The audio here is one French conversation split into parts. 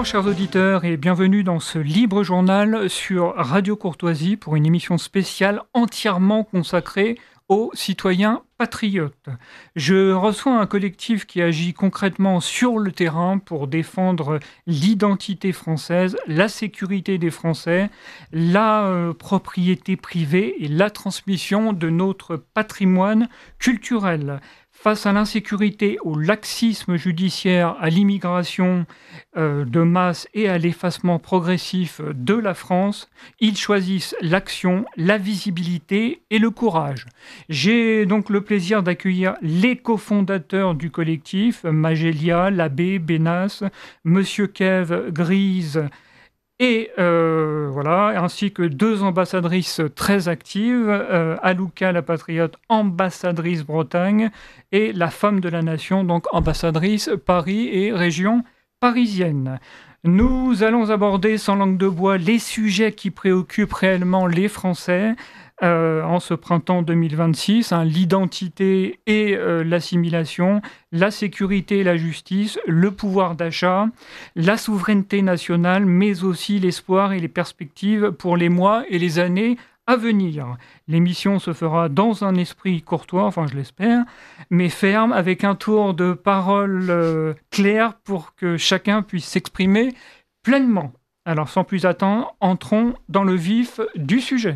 chers auditeurs, et bienvenue dans ce libre journal sur Radio Courtoisie pour une émission spéciale entièrement consacrée aux citoyens patriotes. Je reçois un collectif qui agit concrètement sur le terrain pour défendre l'identité française, la sécurité des Français, la propriété privée et la transmission de notre patrimoine culturel. Face à l'insécurité, au laxisme judiciaire, à l'immigration de masse et à l'effacement progressif de la France, ils choisissent l'action, la visibilité et le courage. J'ai donc le plaisir d'accueillir les cofondateurs du collectif, Magélia, Labbé, Bénas, Monsieur Kev, Grise, et voilà, ainsi que deux ambassadrices très actives, Alouka la patriote, ambassadrice Bretagne, et la femme de la nation, donc ambassadrice Paris et région parisienne. Nous allons aborder sans langue de bois les sujets qui préoccupent réellement les Français en ce printemps 2026, l'identité et l'assimilation, la sécurité et la justice, le pouvoir d'achat, la souveraineté nationale, mais aussi l'espoir et les perspectives pour les mois et les années à venir. L'émission se fera dans un esprit courtois, enfin je l'espère, mais ferme, avec un tour de parole clair pour que chacun puisse s'exprimer pleinement. Alors sans plus attendre, entrons dans le vif du sujet.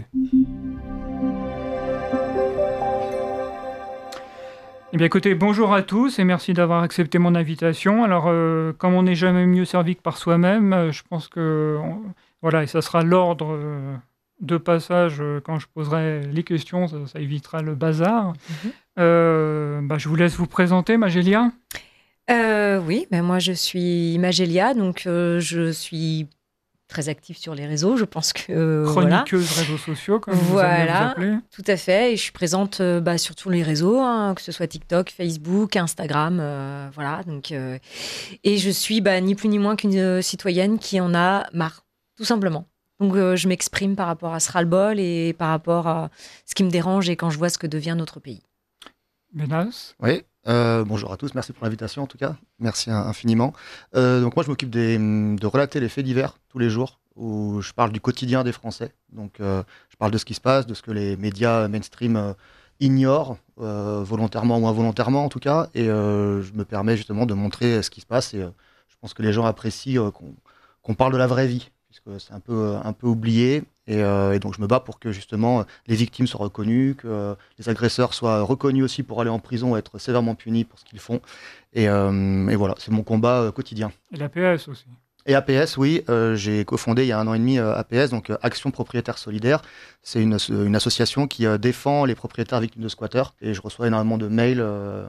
Eh bien écoutez, bonjour à tous et merci d'avoir accepté mon invitation. Alors comme on n'est jamais mieux servi que par soi-même, je pense que voilà, et ça sera l'ordre de passage quand je poserai les questions, ça évitera le bazar. Je vous laisse vous présenter, Magélia. Oui, moi je suis Magélia, donc je suis très active sur les réseaux, je pense que... Chroniqueuse réseaux sociaux, comme vous allez vous appeler. Tout à fait, et je suis présente sur tous les réseaux, que ce soit TikTok, Facebook, Instagram, et je suis ni plus ni moins qu'une citoyenne qui en a marre, tout simplement. Donc je m'exprime par rapport à ce ras-le-bol et par rapport à ce qui me dérange et quand je vois ce que devient notre pays. Bénas ? Oui. Bonjour à tous, merci pour l'invitation en tout cas, merci infiniment. Donc moi je m'occupe de relater les faits divers tous les jours, où je parle du quotidien des Français. Donc je parle de ce qui se passe, de ce que les médias mainstream ignorent, volontairement ou involontairement en tout cas, et je me permets justement de montrer ce qui se passe, et je pense que les gens apprécient qu'on parle de la vraie vie, puisque c'est un peu oublié. Et donc je me bats pour que justement les victimes soient reconnues, que les agresseurs soient reconnus aussi pour aller en prison et être sévèrement punis pour ce qu'ils font. Et voilà, c'est mon combat quotidien. Et l'APS aussi. Et APS, oui, j'ai cofondé il y a 1 an et demi APS, donc Action Propriétaire Solidaire. C'est une association qui défend les propriétaires victimes de squatteurs. Et je reçois énormément de mails.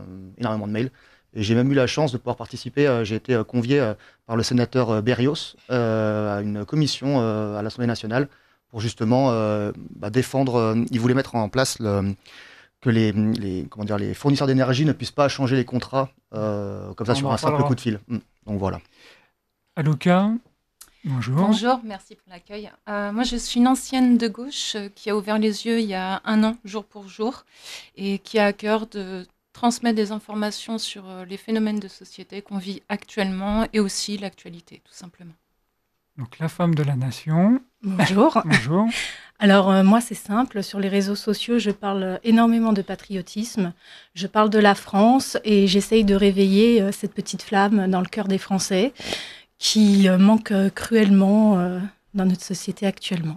Et j'ai même eu la chance de pouvoir participer. J'ai été convié par le sénateur Berrios à une commission à l'Assemblée nationale pour justement défendre. Il voulait mettre en place que les fournisseurs d'énergie ne puissent pas changer les contrats comme ça sur un simple coup de fil. Donc voilà. Alouka, bonjour. Bonjour, merci pour l'accueil. Moi, je suis une ancienne de gauche qui a ouvert les yeux il y a 1 an, jour pour jour, et qui a à cœur de transmettre des informations sur les phénomènes de société qu'on vit actuellement et aussi l'actualité, tout simplement. Donc la femme de la nation. Bonjour. Bonjour. Alors moi c'est simple, sur les réseaux sociaux je parle énormément de patriotisme, je parle de la France et j'essaye de réveiller cette petite flamme dans le cœur des Français qui manque cruellement dans notre société actuellement.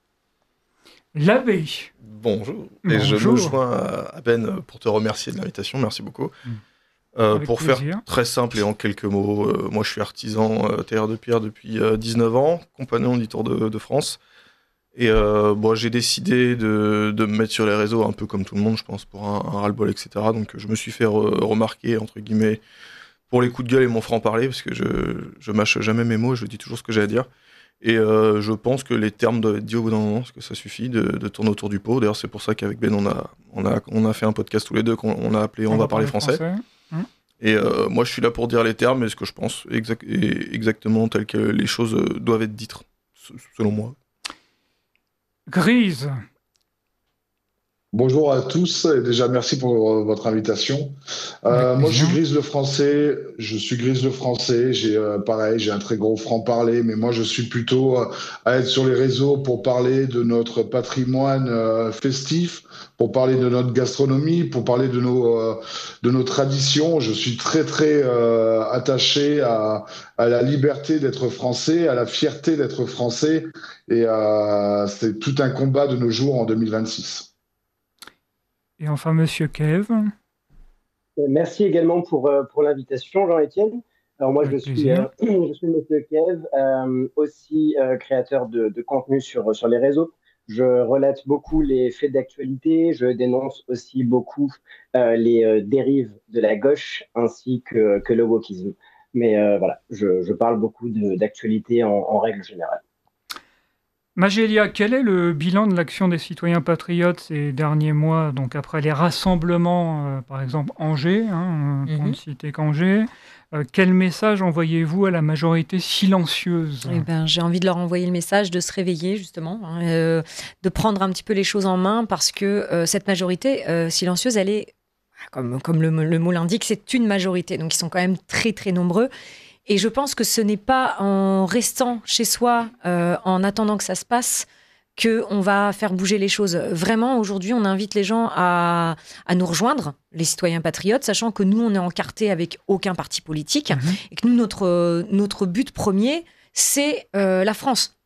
L'abbé. Bonjour. Et je me joins à Ben pour te remercier de l'invitation, merci beaucoup. Pour plaisir. Faire très simple et en quelques mots, moi je suis artisan tailleur de pierre depuis 19 ans, compagnon du Tour de France. Et j'ai décidé de me mettre sur les réseaux un peu comme tout le monde, je pense, pour un ras-le-bol, etc. Donc je me suis fait remarquer, entre guillemets, pour les coups de gueule et mon franc-parler, parce que je mâche jamais mes mots, je dis toujours ce que j'ai à dire. Et je pense que les termes doivent être dits au bout d'un moment, parce que ça suffit de tourner autour du pot. D'ailleurs, c'est pour ça qu'avec Ben, on a fait un podcast tous les deux qu'on a appelé On va parler français. Et moi, je suis là pour dire les termes et ce que je pense, exactement tel que les choses doivent être dites, selon moi. Grise. Bonjour à tous et déjà merci pour votre invitation. Avec Moi, je suis plaisir. Grise Le Français. Je suis Grise Le Français. Pareil, j'ai un très gros franc-parler, mais moi, je suis plutôt à être sur les réseaux pour parler de notre patrimoine festif, pour parler de notre gastronomie, pour parler de nos traditions. Je suis très, très attaché à la liberté d'être français, à la fierté d'être français, et c'est tout un combat de nos jours en 2026. Et enfin, Monsieur Kev, Merci également pour l'invitation, Jean-Étienne. Alors moi, avec plaisir. je suis Monsieur Kev, aussi créateur de contenu sur les réseaux. Je relate beaucoup les faits d'actualité, je dénonce aussi beaucoup les dérives de la gauche ainsi que le wokisme. Mais voilà, je parle beaucoup d'actualité en règle générale. Magélia, quel est le bilan de l'action des citoyens patriotes ces derniers mois, donc après les rassemblements, par exemple Angers, pour ne citer qu'Angers, quel message envoyez-vous à la majorité silencieuse? Eh ben, j'ai envie de leur envoyer le message de se réveiller, justement, de prendre un petit peu les choses en main, parce que cette majorité silencieuse, elle est, comme le mot l'indique, c'est une majorité. Donc, ils sont quand même très, très nombreux. Et je pense que ce n'est pas en restant chez soi, en attendant que ça se passe, qu'on va faire bouger les choses. Vraiment, aujourd'hui, on invite les gens à nous rejoindre, les citoyens patriotes, sachant que nous, on est encartés avec aucun parti politique, et que nous, notre but premier, c'est la France,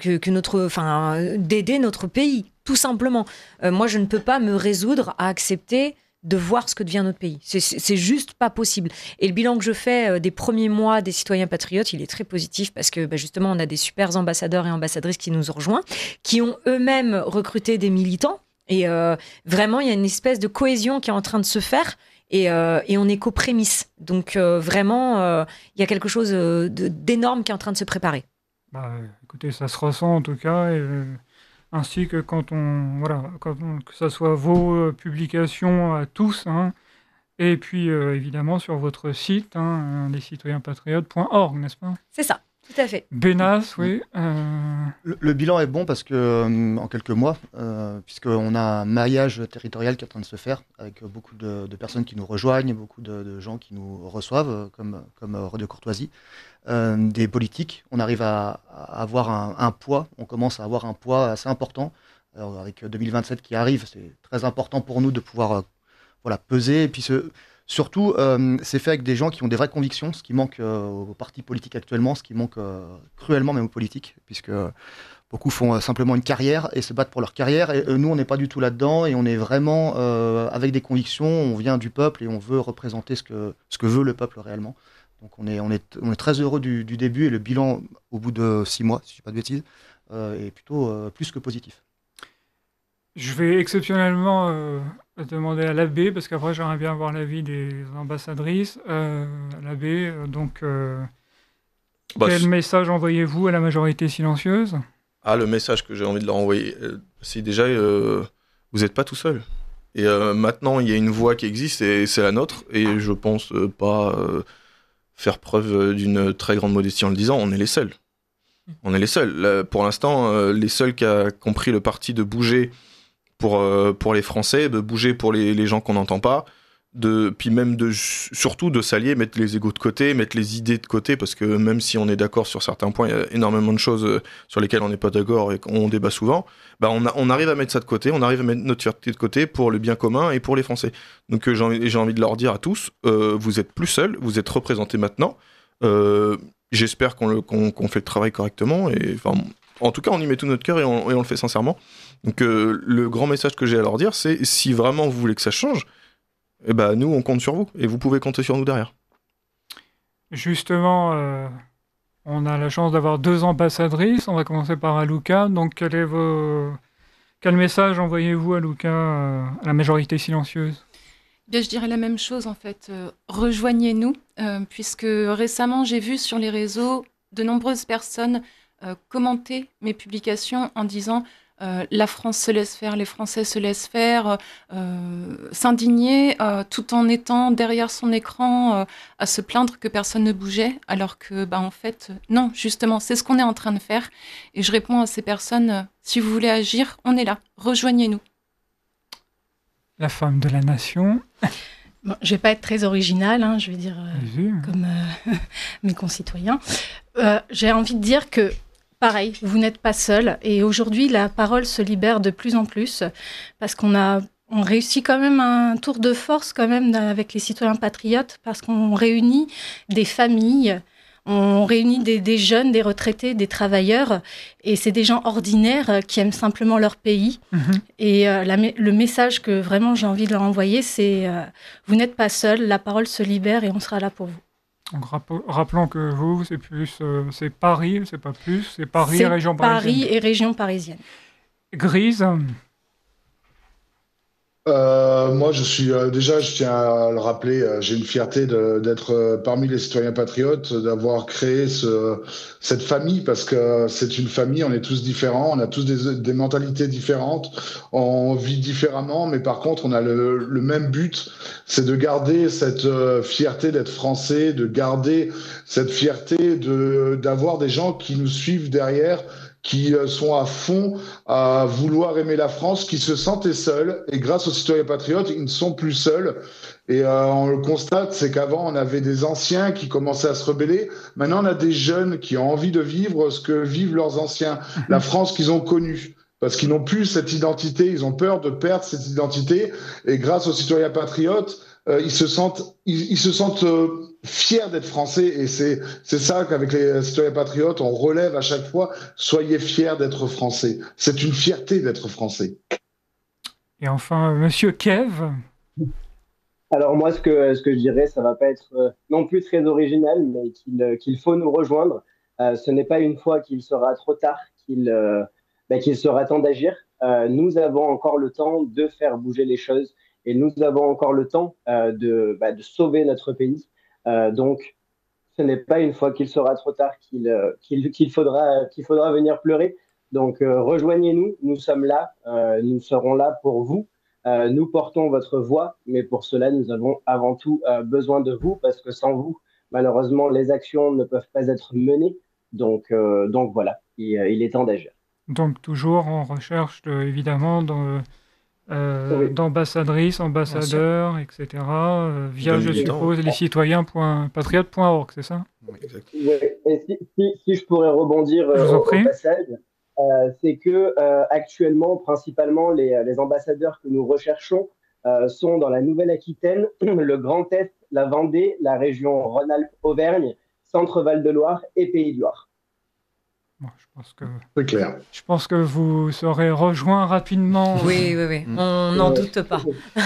d'aider notre pays, tout simplement. Moi, je ne peux pas me résoudre à accepter de voir ce que devient notre pays. C'est juste pas possible. Et le bilan que je fais des premiers mois des citoyens patriotes, il est très positif, parce que justement, on a des super ambassadeurs et ambassadrices qui nous ont rejoints, qui ont eux-mêmes recruté des militants. Et vraiment, il y a une espèce de cohésion qui est en train de se faire. Et on est qu'aux prémices. Donc vraiment, il y a quelque chose d'énorme qui est en train de se préparer. Bah, écoutez, ça se ressent en tout cas. Ainsi que que ce soit vos publications à tous, et puis évidemment sur votre site, lescitoyenspatriotes.org, n'est-ce pas? C'est ça, tout à fait. Benas, oui. Le bilan est bon parce que en quelques mois, puisqu'on a un maillage territorial qui est en train de se faire, avec beaucoup de personnes qui nous rejoignent, beaucoup de gens qui nous reçoivent, comme Radio Courtoisie, des politiques, on arrive à avoir un poids, on commence à avoir un poids assez important. Alors, avec 2027 qui arrive, c'est très important pour nous de pouvoir peser, et puis surtout, c'est fait avec des gens qui ont des vraies convictions, ce qui manque aux partis politiques actuellement, ce qui manque cruellement même aux politiques, puisque beaucoup font simplement une carrière et se battent pour leur carrière. Et nous, on n'est pas du tout là-dedans, et on est vraiment avec des convictions, on vient du peuple et on veut représenter ce que veut le peuple réellement. Donc on est très heureux du début, et le bilan au bout de 6 mois, si je ne dis pas de bêtises, est plutôt plus que positif. Je vais exceptionnellement demander à l'abbé, parce qu'après j'aimerais bien avoir l'avis des ambassadrices. L'abbé, quel message envoyez-vous à la majorité silencieuse? Le message que j'ai envie de leur envoyer, c'est déjà, vous n'êtes pas tout seul. Et maintenant, il y a une voix qui existe, et c'est la nôtre, et je pense pas faire preuve d'une très grande modestie en le disant, on est les seuls. On est les seuls. Là, pour l'instant, les seuls qui ont pris le parti de bouger pour les Français, de bouger pour les gens qu'on n'entend pas, puis même surtout de s'allier, mettre les égos de côté, mettre les idées de côté, parce que même si on est d'accord sur certains points, il y a énormément de choses sur lesquelles on n'est pas d'accord et qu'on débat souvent, on arrive à mettre ça de côté, on arrive à mettre notre fierté de côté pour le bien commun et pour les Français. Donc j'ai envie de leur dire à tous, vous êtes plus seuls, vous êtes représentés maintenant, j'espère qu'on fait le travail correctement, et en tout cas on y met tout notre cœur, et on le fait sincèrement. Donc le grand message que j'ai à leur dire, c'est si vraiment vous voulez que ça change, nous on compte sur vous, et vous pouvez compter sur nous derrière. Justement, on a la chance d'avoir 2 ambassadrices. On va commencer par Alouka. Donc quel message envoyez-vous à Alouka, à la majorité silencieuse? Bien, je dirais la même chose en fait. Rejoignez-nous, puisque récemment j'ai vu sur les réseaux de nombreuses personnes commenter mes publications en disant la France se laisse faire, les Français se laissent faire, s'indigner tout en étant derrière son écran à se plaindre que personne ne bougeait, alors que en fait non, justement c'est ce qu'on est en train de faire. Et je réponds à ces personnes, si vous voulez agir, on est là, rejoignez-nous. La femme de la nation. Bon, je ne vais pas être très originale, hein, je vais dire comme mes concitoyens. J'ai envie de dire que, pareil, vous n'êtes pas seul. Et aujourd'hui, la parole se libère de plus en plus parce on réussit quand même un tour de force quand même avec les citoyens patriotes parce qu'on réunit des familles, on réunit des jeunes, des retraités, des travailleurs, et c'est des gens ordinaires qui aiment simplement leur pays. Et le message que vraiment j'ai envie de leur envoyer, c'est vous n'êtes pas seuls, la parole se libère et on sera là pour vous. Donc, rappelons que vous, c'est plus, c'est Paris, c'est pas plus, c'est Paris et région parisienne. Paris et région parisienne. Grise. Moi, je suis déjà, je tiens à le rappeler, j'ai une fierté d'être parmi les citoyens patriotes, d'avoir créé cette famille, parce que c'est une famille, on est tous différents, on a tous des mentalités différentes, on vit différemment, mais par contre, on a le même but, c'est de garder cette fierté d'être français, de garder cette fierté d'avoir des gens qui nous suivent derrière, qui sont à fond à vouloir aimer la France, qui se sentaient seuls. Et grâce aux citoyens patriotes, ils ne sont plus seuls. Et on le constate, c'est qu'avant, on avait des anciens qui commençaient à se rebeller. Maintenant, on a des jeunes qui ont envie de vivre ce que vivent leurs anciens, la France qu'ils ont connue. Parce qu'ils n'ont plus cette identité, ils ont peur de perdre cette identité. Et grâce aux citoyens patriotes, ils se sentent fiers d'être français, et c'est ça qu'avec les citoyens patriotes, on relève à chaque fois, soyez fiers d'être français. C'est une fierté d'être français. Et enfin, Monsieur Kev. Alors moi, ce que je dirais, ça va pas être non plus très original, mais qu'il faut nous rejoindre. Ce n'est pas une fois qu'il sera trop tard qu'il sera temps d'agir. Nous avons encore le temps de faire bouger les choses, et nous avons encore le temps de sauver notre pays. Donc, ce n'est pas une fois qu'il sera trop tard qu'il faudra venir pleurer. Donc, rejoignez-nous, nous sommes là, nous serons là pour vous. Nous portons votre voix, mais pour cela, nous avons avant tout besoin de vous, parce que sans vous, malheureusement, les actions ne peuvent pas être menées. Donc voilà, il est temps d'agir. Donc, toujours en recherche, évidemment, d'ambassadrices, ambassadeurs, etc. Via, je suppose, lescitoyens.patriotes.org, c'est ça? Oui, exactement. Et si je pourrais rebondir au passage, c'est que actuellement, principalement, les ambassadeurs que nous recherchons sont dans la Nouvelle-Aquitaine, le Grand Est, la Vendée, la région Rhône-Alpes-Auvergne, Centre-Val de Loire et Pays de Loire. Bon, c'est clair. Je pense que vous serez rejoint rapidement. Oui, on n'en doute pas.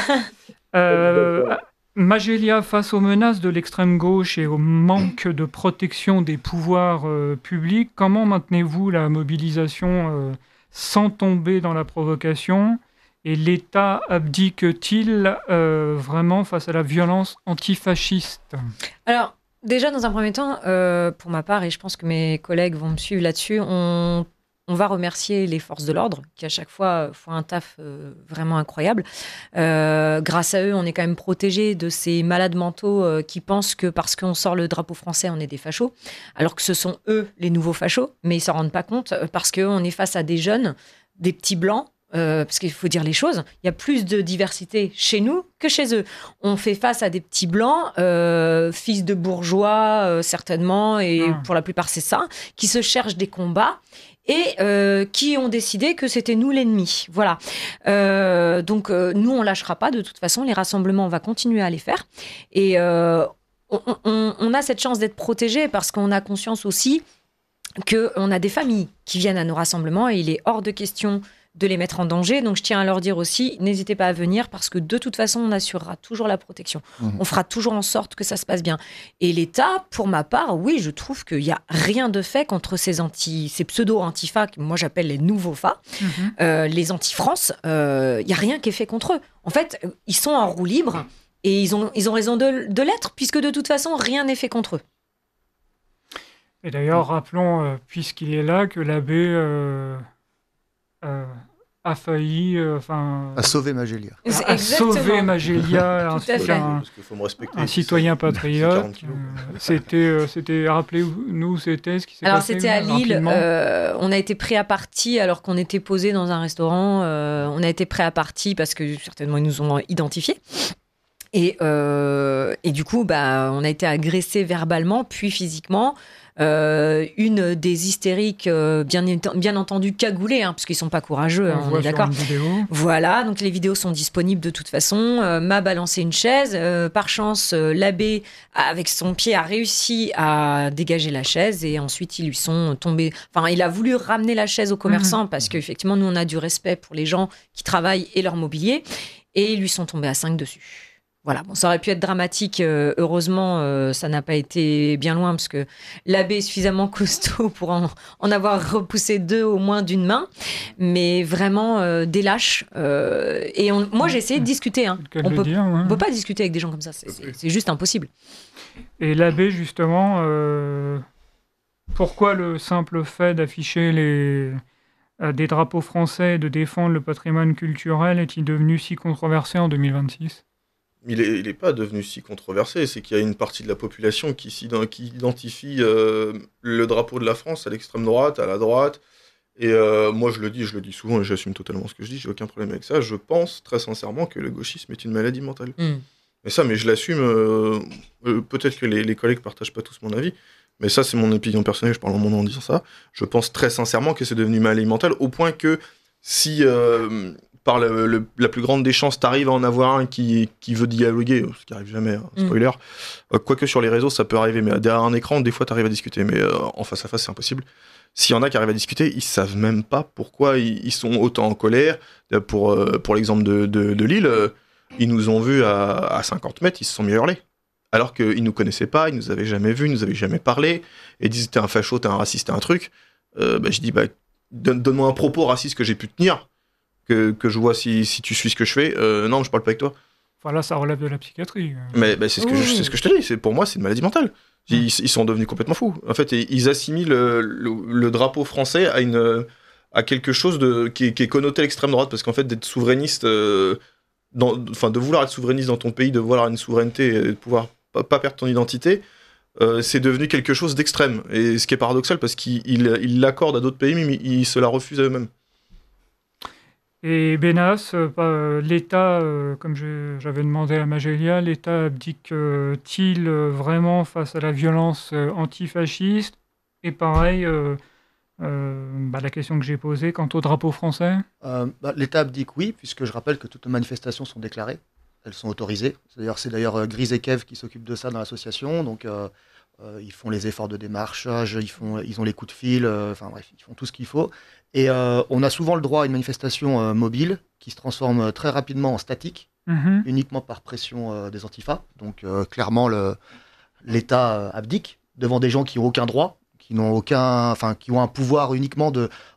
Magélia, face aux menaces de l'extrême gauche et au manque de protection des pouvoirs publics, comment maintenez-vous la mobilisation sans tomber dans la provocation? Et l'État abdique-t-il vraiment face à la violence antifasciste? Alors, déjà, dans un premier temps, pour ma part, et je pense que mes collègues vont me suivre là-dessus, on va remercier les forces de l'ordre qui, à chaque fois, font un taf vraiment incroyable. Grâce à eux, on est quand même protégés de ces malades mentaux qui pensent que parce qu'on sort le drapeau français, on est des fachos, alors que ce sont eux les nouveaux fachos, mais ils ne s'en rendent pas compte parce qu'on est face à des jeunes, des petits blancs, parce qu'il faut dire les choses, il y a plus de diversité chez nous que chez eux. On fait face à des petits blancs, fils de bourgeois certainement, et pour la plupart c'est ça, qui se cherchent des combats et qui ont décidé que c'était nous l'ennemi. Voilà. Donc nous on lâchera pas de toute façon, les rassemblements on va continuer à les faire, et on a cette chance d'être protégés parce qu'on a conscience aussi qu'on a des familles qui viennent à nos rassemblements et il est hors de question de les mettre en danger. Donc, je tiens à leur dire aussi, n'hésitez pas à venir parce que de toute façon, on assurera toujours la protection. On fera toujours en sorte que ça se passe bien. Et l'État, pour ma part, oui, je trouve qu'il n'y a rien de fait contre ces pseudo-antifas, que moi j'appelle les nouveaux FA, les anti-France. Il n'y a rien qui est fait contre eux. En fait, ils sont en roue libre et ils ont raison de l'être puisque de toute façon, rien n'est fait contre eux. Et d'ailleurs, rappelons, puisqu'il est là, que l'abbé a failli À sauver Magélia. à sauver Magélia, Tout à fait. Parce qu'il faut me respecter. un citoyen C'est 40 patriote. kilos. C'était, rappelez-nous, c'était ce qui s'est Alors passé. c'était à Lille, rapidement. on a été pris à partie alors qu'on était posé dans un restaurant, on a été pris à partie parce que certainement ils nous ont identifiés. Et du coup, on a été agressés verbalement, puis physiquement. Une des hystériques, bien entendu cagoulées, parce qu'ils sont pas courageux, On on voit est sur d'accord. une vidéo. Voilà, donc les vidéos sont disponibles de toute façon. M'a balancé une chaise. Par chance, l'abbé, avec son pied, a réussi à dégager la chaise et ensuite ils lui sont tombés. Enfin, il a voulu ramener la chaise aux commerçants parce qu'effectivement, nous, on a du respect pour les gens qui travaillent et leur mobilier. Et ils lui sont tombés à 5 dessus. Voilà, bon, ça aurait pu être dramatique. Heureusement, ça n'a pas été bien loin parce que l'abbé est suffisamment costaud pour en avoir repoussé 2 au moins d'une main. Mais vraiment, des lâches. Moi, j'ai essayé de discuter. C'est le cas de le dire, ouais. On peut pas discuter avec des gens comme ça. C'est juste impossible. Et l'abbé, justement, pourquoi le simple fait d'afficher des drapeaux français et de défendre le patrimoine culturel est-il devenu si controversé en 2026 ? Il est pas devenu si controversé, c'est qu'il y a une partie de la population qui identifie le drapeau de la France à l'extrême droite, à la droite. Et moi, je le dis souvent et j'assume totalement ce que je dis, j'ai aucun problème avec ça. Je pense très sincèrement que le gauchisme est une maladie mentale. Mais je l'assume. Peut-être que les collègues partagent pas tous mon avis, mais ça, c'est mon opinion personnelle, je parle en mon nom en disant ça. Je pense très sincèrement que c'est devenu une maladie mentale, au point que si... par la plus grande des chances, t'arrives à en avoir un qui veut dialoguer, ce qui arrive jamais, spoiler. Quoique sur les réseaux, ça peut arriver, mais derrière un écran, des fois, t'arrives à discuter. Mais en face à face, c'est impossible. S'il y en a qui arrivent à discuter, ils savent même pas pourquoi ils sont autant en colère. Pour l'exemple de Lille, ils nous ont vus à 50 mètres, ils se sont mis à hurler. Alors qu'ils nous connaissaient pas, ils nous avaient jamais vus, ils nous avaient jamais parlé. Et ils disaient, t'es un facho, t'es un raciste, t'es un truc. Je dis, donne-moi un propos raciste que j'ai pu tenir. Que je vois si tu suis ce que je fais. Non, je parle pas avec toi. Enfin là, ça relève de la psychiatrie. Mais c'est ce que je te dis. Pour moi, c'est une maladie mentale. Ils sont devenus complètement fous. En fait, ils assimilent le drapeau français à quelque chose qui est connoté à l'extrême droite. Parce qu'en fait, d'être souverainiste, de vouloir être souverainiste dans ton pays, de vouloir une souveraineté et de pouvoir pas perdre ton identité, c'est devenu quelque chose d'extrême. Et ce qui est paradoxal, parce qu'ils l'accordent à d'autres pays, mais ils se la refusent à eux-mêmes. Et Benas, l'État, comme j'avais demandé à Magélia, l'État abdique-t-il vraiment face à la violence antifasciste ? Et pareil, la question que j'ai posée quant au drapeau français ? L'État abdique, oui, puisque je rappelle que toutes les manifestations sont déclarées, elles sont autorisées. C'est d'ailleurs Grise et Kev qui s'occupent de ça dans l'association, donc ils font les efforts de démarchage, ils ont les coups de fil, ils font tout ce qu'il faut. Et on a souvent le droit à une manifestation mobile qui se transforme très rapidement en statique, uniquement par pression des antifas. Donc clairement, l'État abdique devant des gens qui n'ont aucun droit, qui ont un pouvoir uniquement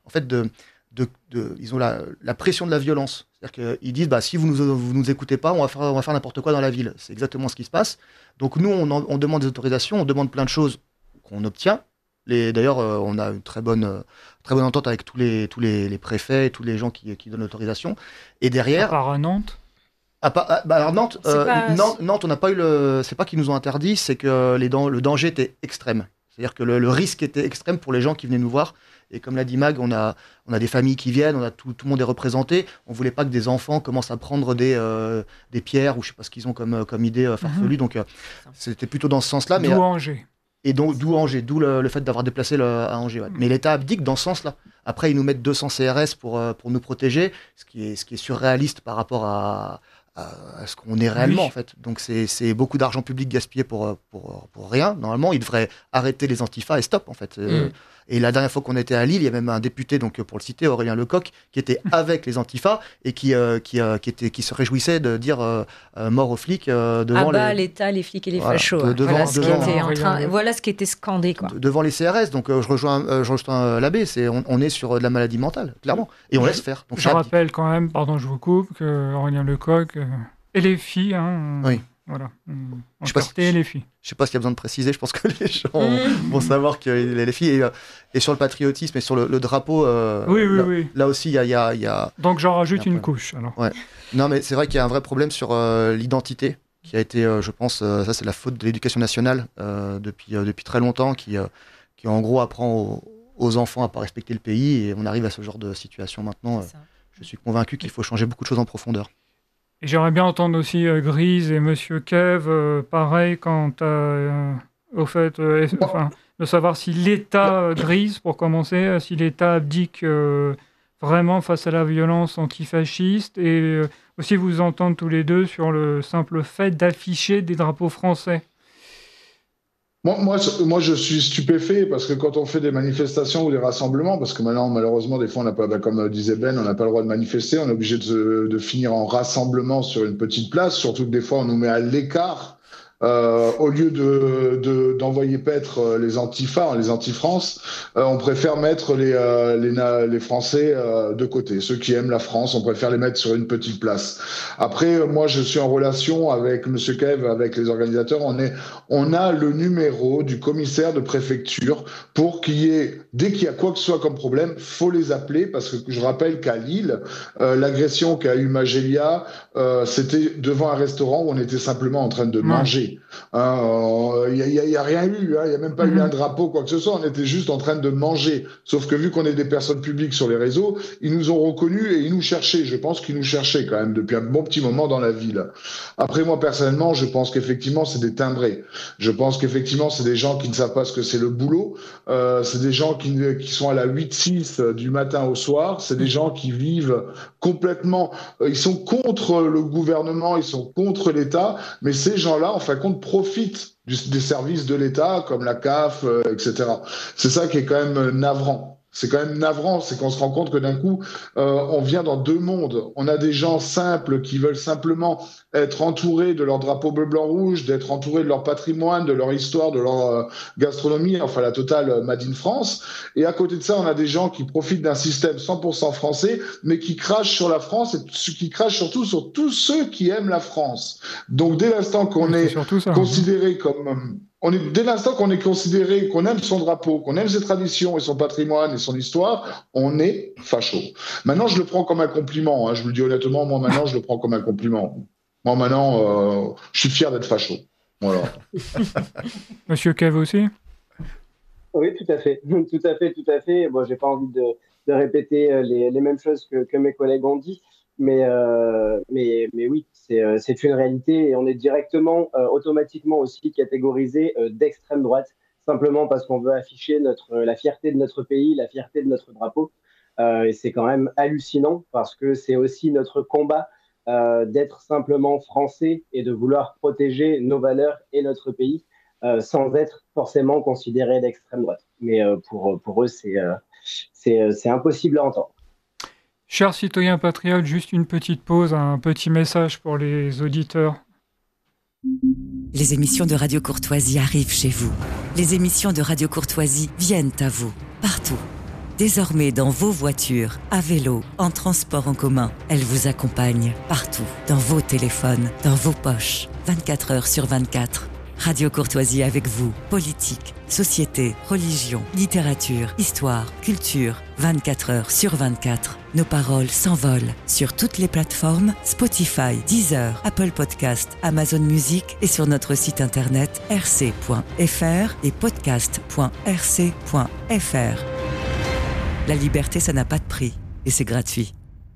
ils ont la pression de la violence. C'est-à-dire qu'ils disent, si vous nous écoutez pas, on va faire n'importe quoi dans la ville. C'est exactement ce qui se passe. Donc nous, on demande des autorisations, on demande plein de choses qu'on obtient. D'ailleurs, on a une très bonne entente avec tous les préfets et tous les gens qui donnent l'autorisation. Et derrière... À part à Nantes ? Alors Nantes, Nantes, on n'a pas eu c'est pas qu'ils nous ont interdit, c'est que le danger était extrême. C'est-à-dire que le risque était extrême pour les gens qui venaient nous voir. Et comme l'a dit Mag, on a des familles qui viennent, tout le monde est représenté. On voulait pas que des enfants commencent à prendre des pierres ou je sais pas ce qu'ils ont comme idée farfelue. Donc c'était plutôt dans ce sens-là. D'où Angers. Et d'où Angers, d'où le fait d'avoir déplacé à Angers. Ouais. Mais l'État abdique dans ce sens-là. Après, ils nous mettent 200 CRS pour nous protéger, ce qui est surréaliste par rapport à ce qu'on est réellement, en fait. Donc c'est beaucoup d'argent public gaspillé pour rien. Normalement, ils devraient arrêter les antifas et stop, en fait. Et la dernière fois qu'on était à Lille, il y a même un député, donc pour le citer, Aurélien Lecoq, qui était avec les antifas et qui se réjouissait de dire mort aux flics devant l'État, les flics et les fachos. Voilà ce qui était scandé, quoi. Devant les CRS. Donc je rejoins l'abbé. On est sur de la maladie mentale, clairement. Et on laisse faire. Donc, je rappelle quand même, pardon, je vous coupe, que Aurélien Lecoq et les filles Voilà. Je sais pas Entièreté et les filles. Je sais pas s'il y a besoin de préciser, je pense que les gens vont savoir que les filles, et sur le patriotisme et sur le drapeau, Oui. là aussi, il y a... Donc j'en rajoute une couche, alors. Ouais. Non, mais c'est vrai qu'il y a un vrai problème sur l'identité, qui a été, je pense, ça c'est la faute de l'éducation nationale depuis très longtemps, qui en gros apprend aux enfants à pas respecter le pays, et on arrive à ce genre de situation maintenant. Je suis convaincu qu'il faut changer beaucoup de choses en profondeur. Et j'aimerais bien entendre aussi Grise et Monsieur Kev, pareil, quant au fait de savoir si l'État, Grise, pour commencer, si l'État abdique vraiment face à la violence antifasciste, et aussi vous entendre tous les deux sur le simple fait d'afficher des drapeaux français. Moi, je suis stupéfait parce que quand on fait des manifestations ou des rassemblements, parce que maintenant, malheureusement, des fois, on n'a pas, comme disait Ben, on n'a pas le droit de manifester, on est obligé de finir en rassemblement sur une petite place, surtout que des fois, on nous met à l'écart. Au lieu d'envoyer paître les antifas, les anti-France, on préfère mettre les Français de côté. Ceux qui aiment la France, on préfère les mettre sur une petite place. Après, moi, je suis en relation avec Monsieur Kev, avec les organisateurs. On a le numéro du commissaire de préfecture pour qu'il y ait, dès qu'il y a quoi que ce soit comme problème, faut les appeler, parce que je rappelle qu'à Lille, l'agression qu'a eu Magélia, c'était devant un restaurant où on était simplement en train de manger. Il y a rien eu, il y a même pas eu un drapeau, quoi que ce soit. On était juste en train de manger. Sauf que vu qu'on est des personnes publiques sur les réseaux, ils nous ont reconnus et ils nous cherchaient. Je pense qu'ils nous cherchaient quand même depuis un bon petit moment dans la ville. Après, moi personnellement, je pense qu'effectivement c'est des timbrés. Je pense qu'effectivement c'est des gens qui ne savent pas ce que c'est le boulot. C'est des gens qui sont à la 8-6 du matin au soir. C'est des gens qui vivent complètement. Ils sont contre le gouvernement, ils sont contre l'État, mais ces gens-là, en fin de compte, profitent des services de l'État, comme la CAF, etc. C'est ça qui est quand même navrant. C'est quand même navrant, c'est qu'on se rend compte que d'un coup, on vient dans deux mondes. On a des gens simples qui veulent simplement être entourés de leur drapeau bleu, blanc, rouge, d'être entourés de leur patrimoine, de leur histoire, de leur gastronomie, enfin la totale Made in France. Et à côté de ça, on a des gens qui profitent d'un système 100% français, mais qui crachent sur la France et qui crachent surtout sur tous ceux qui aiment la France. Donc dès l'instant qu'on est considéré comme... dès l'instant qu'on est considéré, qu'on aime son drapeau, qu'on aime ses traditions et son patrimoine et son histoire, on est facho. Maintenant, je le prends comme un compliment. Je vous le dis honnêtement, moi maintenant, je le prends comme un compliment. Moi maintenant, je suis fier d'être facho. Voilà. Monsieur Kev aussi ? Oui, tout à fait. Tout à fait. Bon, j'ai pas envie de répéter les mêmes choses que mes collègues ont dit. Mais oui, c'est une réalité et on est directement, automatiquement aussi catégorisé d'extrême droite, simplement parce qu'on veut afficher la fierté de notre pays, la fierté de notre drapeau. Et c'est quand même hallucinant parce que c'est aussi notre combat d'être simplement français et de vouloir protéger nos valeurs et notre pays sans être forcément considéré d'extrême droite. Mais pour eux, c'est impossible à entendre. Chers citoyens patriotes, juste une petite pause, un petit message pour les auditeurs. Les émissions de Radio Courtoisie arrivent chez vous. Les émissions de Radio Courtoisie viennent à vous, partout. Désormais dans vos voitures, à vélo, en transport en commun, elles vous accompagnent partout, dans vos téléphones, dans vos poches, 24 heures sur 24. Radio Courtoisie avec vous, politique, société, religion, littérature, histoire, culture, 24 heures sur 24. Nos paroles s'envolent sur toutes les plateformes Spotify, Deezer, Apple Podcast, Amazon Music et sur notre site internet rc.fr et podcast.rc.fr. La liberté, ça n'a pas de prix et c'est gratuit.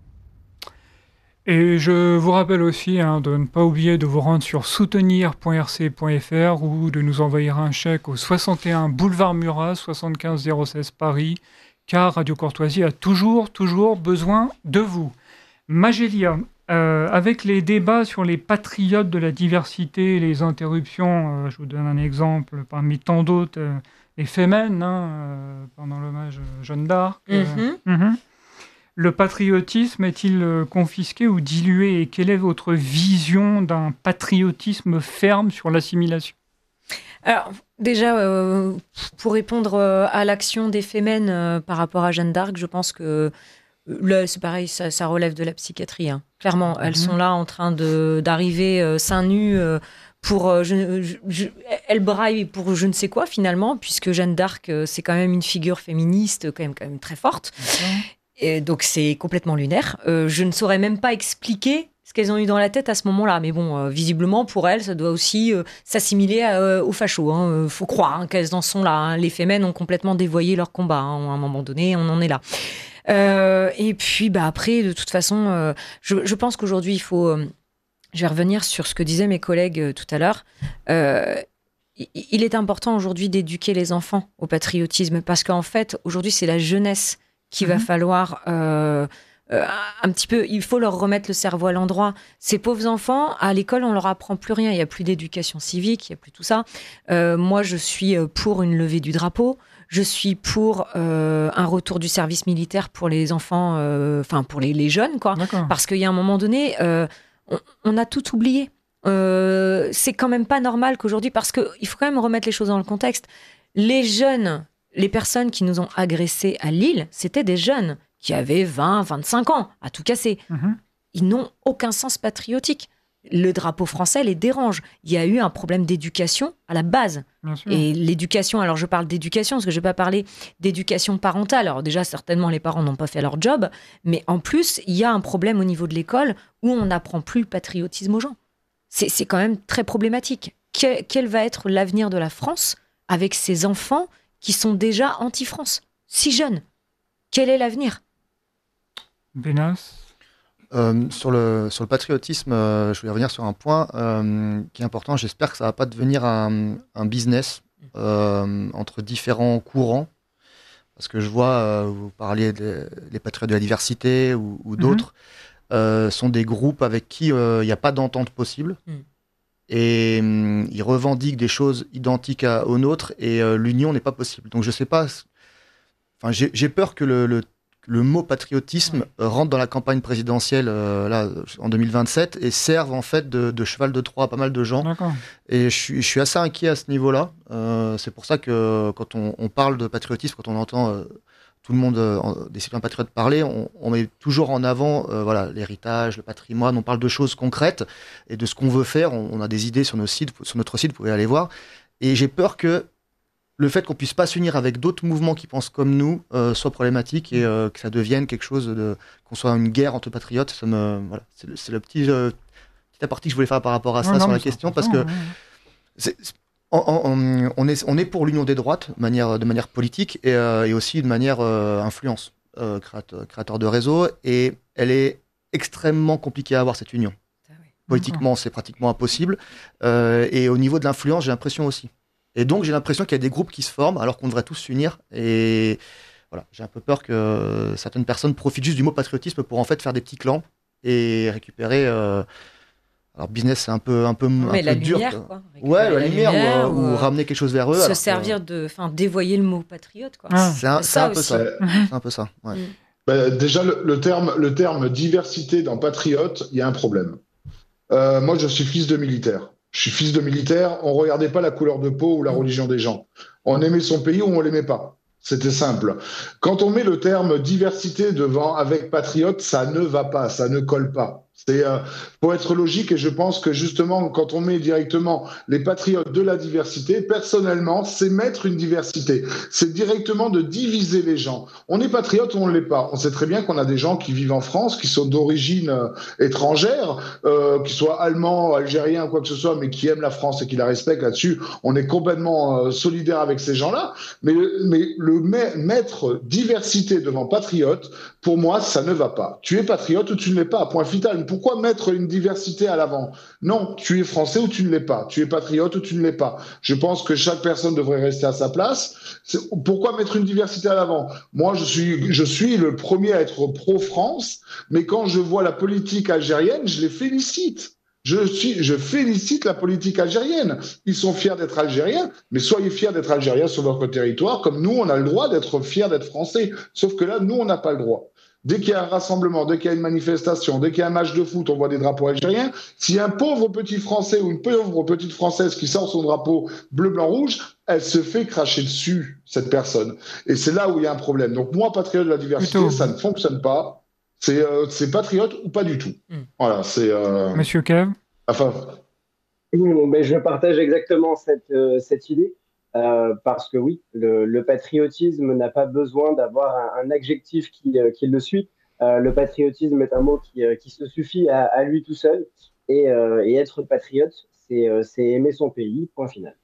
Et je vous rappelle aussi de ne pas oublier de vous rendre sur soutenir.rc.fr ou de nous envoyer un chèque au 61 boulevard Murat, 75 016 Paris, car Radio Courtoisie a toujours besoin de vous. Magélia, avec les débats sur les patriotes de la diversité et les interruptions, je vous donne un exemple parmi tant d'autres, les Femen, pendant l'hommage à Jeanne d'Arc. Le patriotisme est-il confisqué ou dilué? Et quelle est votre vision d'un patriotisme ferme sur l'assimilation? Alors, déjà, pour répondre à l'action des Femen par rapport à Jeanne d'Arc, je pense que Là, c'est pareil, ça relève de la psychiatrie. Hein. Clairement, elles sont là en train d'arriver seins nus pour... elles braillent pour je ne sais quoi, finalement, puisque Jeanne d'Arc, c'est quand même une figure féministe quand même très forte. Et donc, c'est complètement lunaire. Je ne saurais même pas expliquer ce qu'elles ont eu dans la tête à ce moment-là. Mais bon, visiblement, pour elles, ça doit aussi s'assimiler aux fachos. Hein. Faut croire hein, qu'elles en sont là. Hein. Les Femen ont complètement dévoyé leur combat. Hein. À un moment donné, on en est là. Et puis, après, de toute façon, je pense qu'aujourd'hui, il faut... je vais revenir sur ce que disaient mes collègues tout à l'heure. Il est important aujourd'hui d'éduquer les enfants au patriotisme parce qu'en fait, aujourd'hui, c'est la jeunesse qu'il va falloir... un petit peu, il faut leur remettre le cerveau à l'endroit. Ces pauvres enfants, à l'école, on leur apprend plus rien. Il n'y a plus d'éducation civique, il n'y a plus tout ça. Moi, je suis pour une levée du drapeau. Je suis pour un retour du service militaire pour les enfants, pour les jeunes, quoi. D'accord. Parce qu'il y a un moment donné, on a tout oublié. C'est quand même pas normal qu'aujourd'hui, parce qu'il faut quand même remettre les choses dans le contexte. Les jeunes, les personnes qui nous ont agressés à Lille, c'était des jeunes qui avaient 20, 25 ans, à tout casser. Ils n'ont aucun sens patriotique. Le drapeau français les dérange. Il y a eu un problème d'éducation à la base. Et l'éducation, alors je parle d'éducation, parce que je ne vais pas parler d'éducation parentale. Alors déjà, certainement, les parents n'ont pas fait leur job, mais en plus, il y a un problème au niveau de l'école où on n'apprend plus le patriotisme aux gens. C'est quand même très problématique. Quel va être l'avenir de la France avec ces enfants qui sont déjà anti-France, si jeunes? Quel est l'avenir? Benas? Sur le patriotisme, je voulais revenir sur un point qui est important. J'espère que ça ne va pas devenir un business entre différents courants. Parce que je vois, vous parliez des patriotes de la diversité ou d'autres, sont des groupes avec qui il n'y a pas d'entente possible. Et ils revendiquent des choses identiques aux nôtres et l'union n'est pas possible. Donc je ne sais pas... Enfin, j'ai peur que le mot patriotisme rentre dans la campagne présidentielle là, en 2027 et serve en fait de cheval de Troie à pas mal de gens. D'accord. Et je suis assez inquiet à ce niveau-là. C'est pour ça que quand on parle de patriotisme, quand on entend tout le monde, des citoyens patriotes parler, on met toujours en avant l'héritage, le patrimoine, on parle de choses concrètes et de ce qu'on veut faire. On a des idées sur notre site, vous pouvez aller voir. Et j'ai peur que le fait qu'on puisse pas s'unir avec d'autres mouvements qui pensent comme nous soit problématique et que ça devienne quelque chose qu'on soit une guerre entre patriotes. C'est le petit aparté que je voulais faire par rapport à ça sur la question parce que on est pour l'union des droites de manière politique et aussi de manière influence créateur de réseau et elle est extrêmement compliquée à avoir cette union. Politiquement, c'est pratiquement impossible et au niveau de l'influence, j'ai l'impression aussi. Et donc, j'ai l'impression qu'il y a des groupes qui se forment alors qu'on devrait tous s'unir. Et voilà, j'ai un peu peur que certaines personnes profitent juste du mot patriotisme pour en fait faire des petits clans et récupérer. Alors, business, c'est un peu la dur. Lumière, quoi. Ouais, la lumière ou ramener quelque chose vers eux. Se servir dévoyer le mot patriote, quoi. C'est un peu ça. C'est un peu ça. Ouais. Déjà, le terme diversité dans patriote, il y a un problème. Moi, je suis fils de militaire. Je suis fils de militaire, on ne regardait pas la couleur de peau ou la religion des gens. On aimait son pays ou on ne l'aimait pas. C'était simple. Quand on met le terme diversité devant avec patriote, ça ne va pas, ça ne colle pas. C'est pour être logique et je pense que justement quand on met directement les patriotes de la diversité, personnellement, c'est mettre une diversité. C'est directement de diviser les gens. On est patriote ou on ne l'est pas. On sait très bien qu'on a des gens qui vivent en France, qui sont d'origine étrangère, qui soient allemands, algériens ou quoi que ce soit, mais qui aiment la France et qui la respectent là-dessus. On est complètement solidaire avec ces gens-là. Mais mettre diversité devant patriote, pour moi, ça ne va pas. Tu es patriote ou tu ne l'es pas, point final. Pourquoi mettre une diversité à l'avant? Non, tu es français ou tu ne l'es pas. Tu es patriote ou tu ne l'es pas. Je pense que chaque personne devrait rester à sa place. Pourquoi mettre une diversité à l'avant? Moi, je suis le premier à être pro-France, mais quand je vois la politique algérienne, je les félicite. Je félicite la politique algérienne. Ils sont fiers d'être algériens, mais soyez fiers d'être algériens sur votre territoire, comme nous, on a le droit d'être fiers d'être français. Sauf que là, nous, on n'a pas le droit. Dès qu'il y a un rassemblement, dès qu'il y a une manifestation, dès qu'il y a un match de foot, on voit des drapeaux algériens. S'il y a un pauvre petit Français ou une pauvre petite Française qui sort son drapeau bleu, blanc, rouge, elle se fait cracher dessus, cette personne. Et c'est là où il y a un problème. Donc moi, patriote de la diversité, ça ne fonctionne pas. C'est patriote ou pas du tout. Voilà, c'est... Monsieur Kev. Enfin... Mais je partage exactement cette idée. Parce que oui, le patriotisme n'a pas besoin d'avoir un adjectif qui le suit. Le patriotisme est un mot qui se suffit à lui tout seul. Et être patriote, c'est aimer son pays, point final.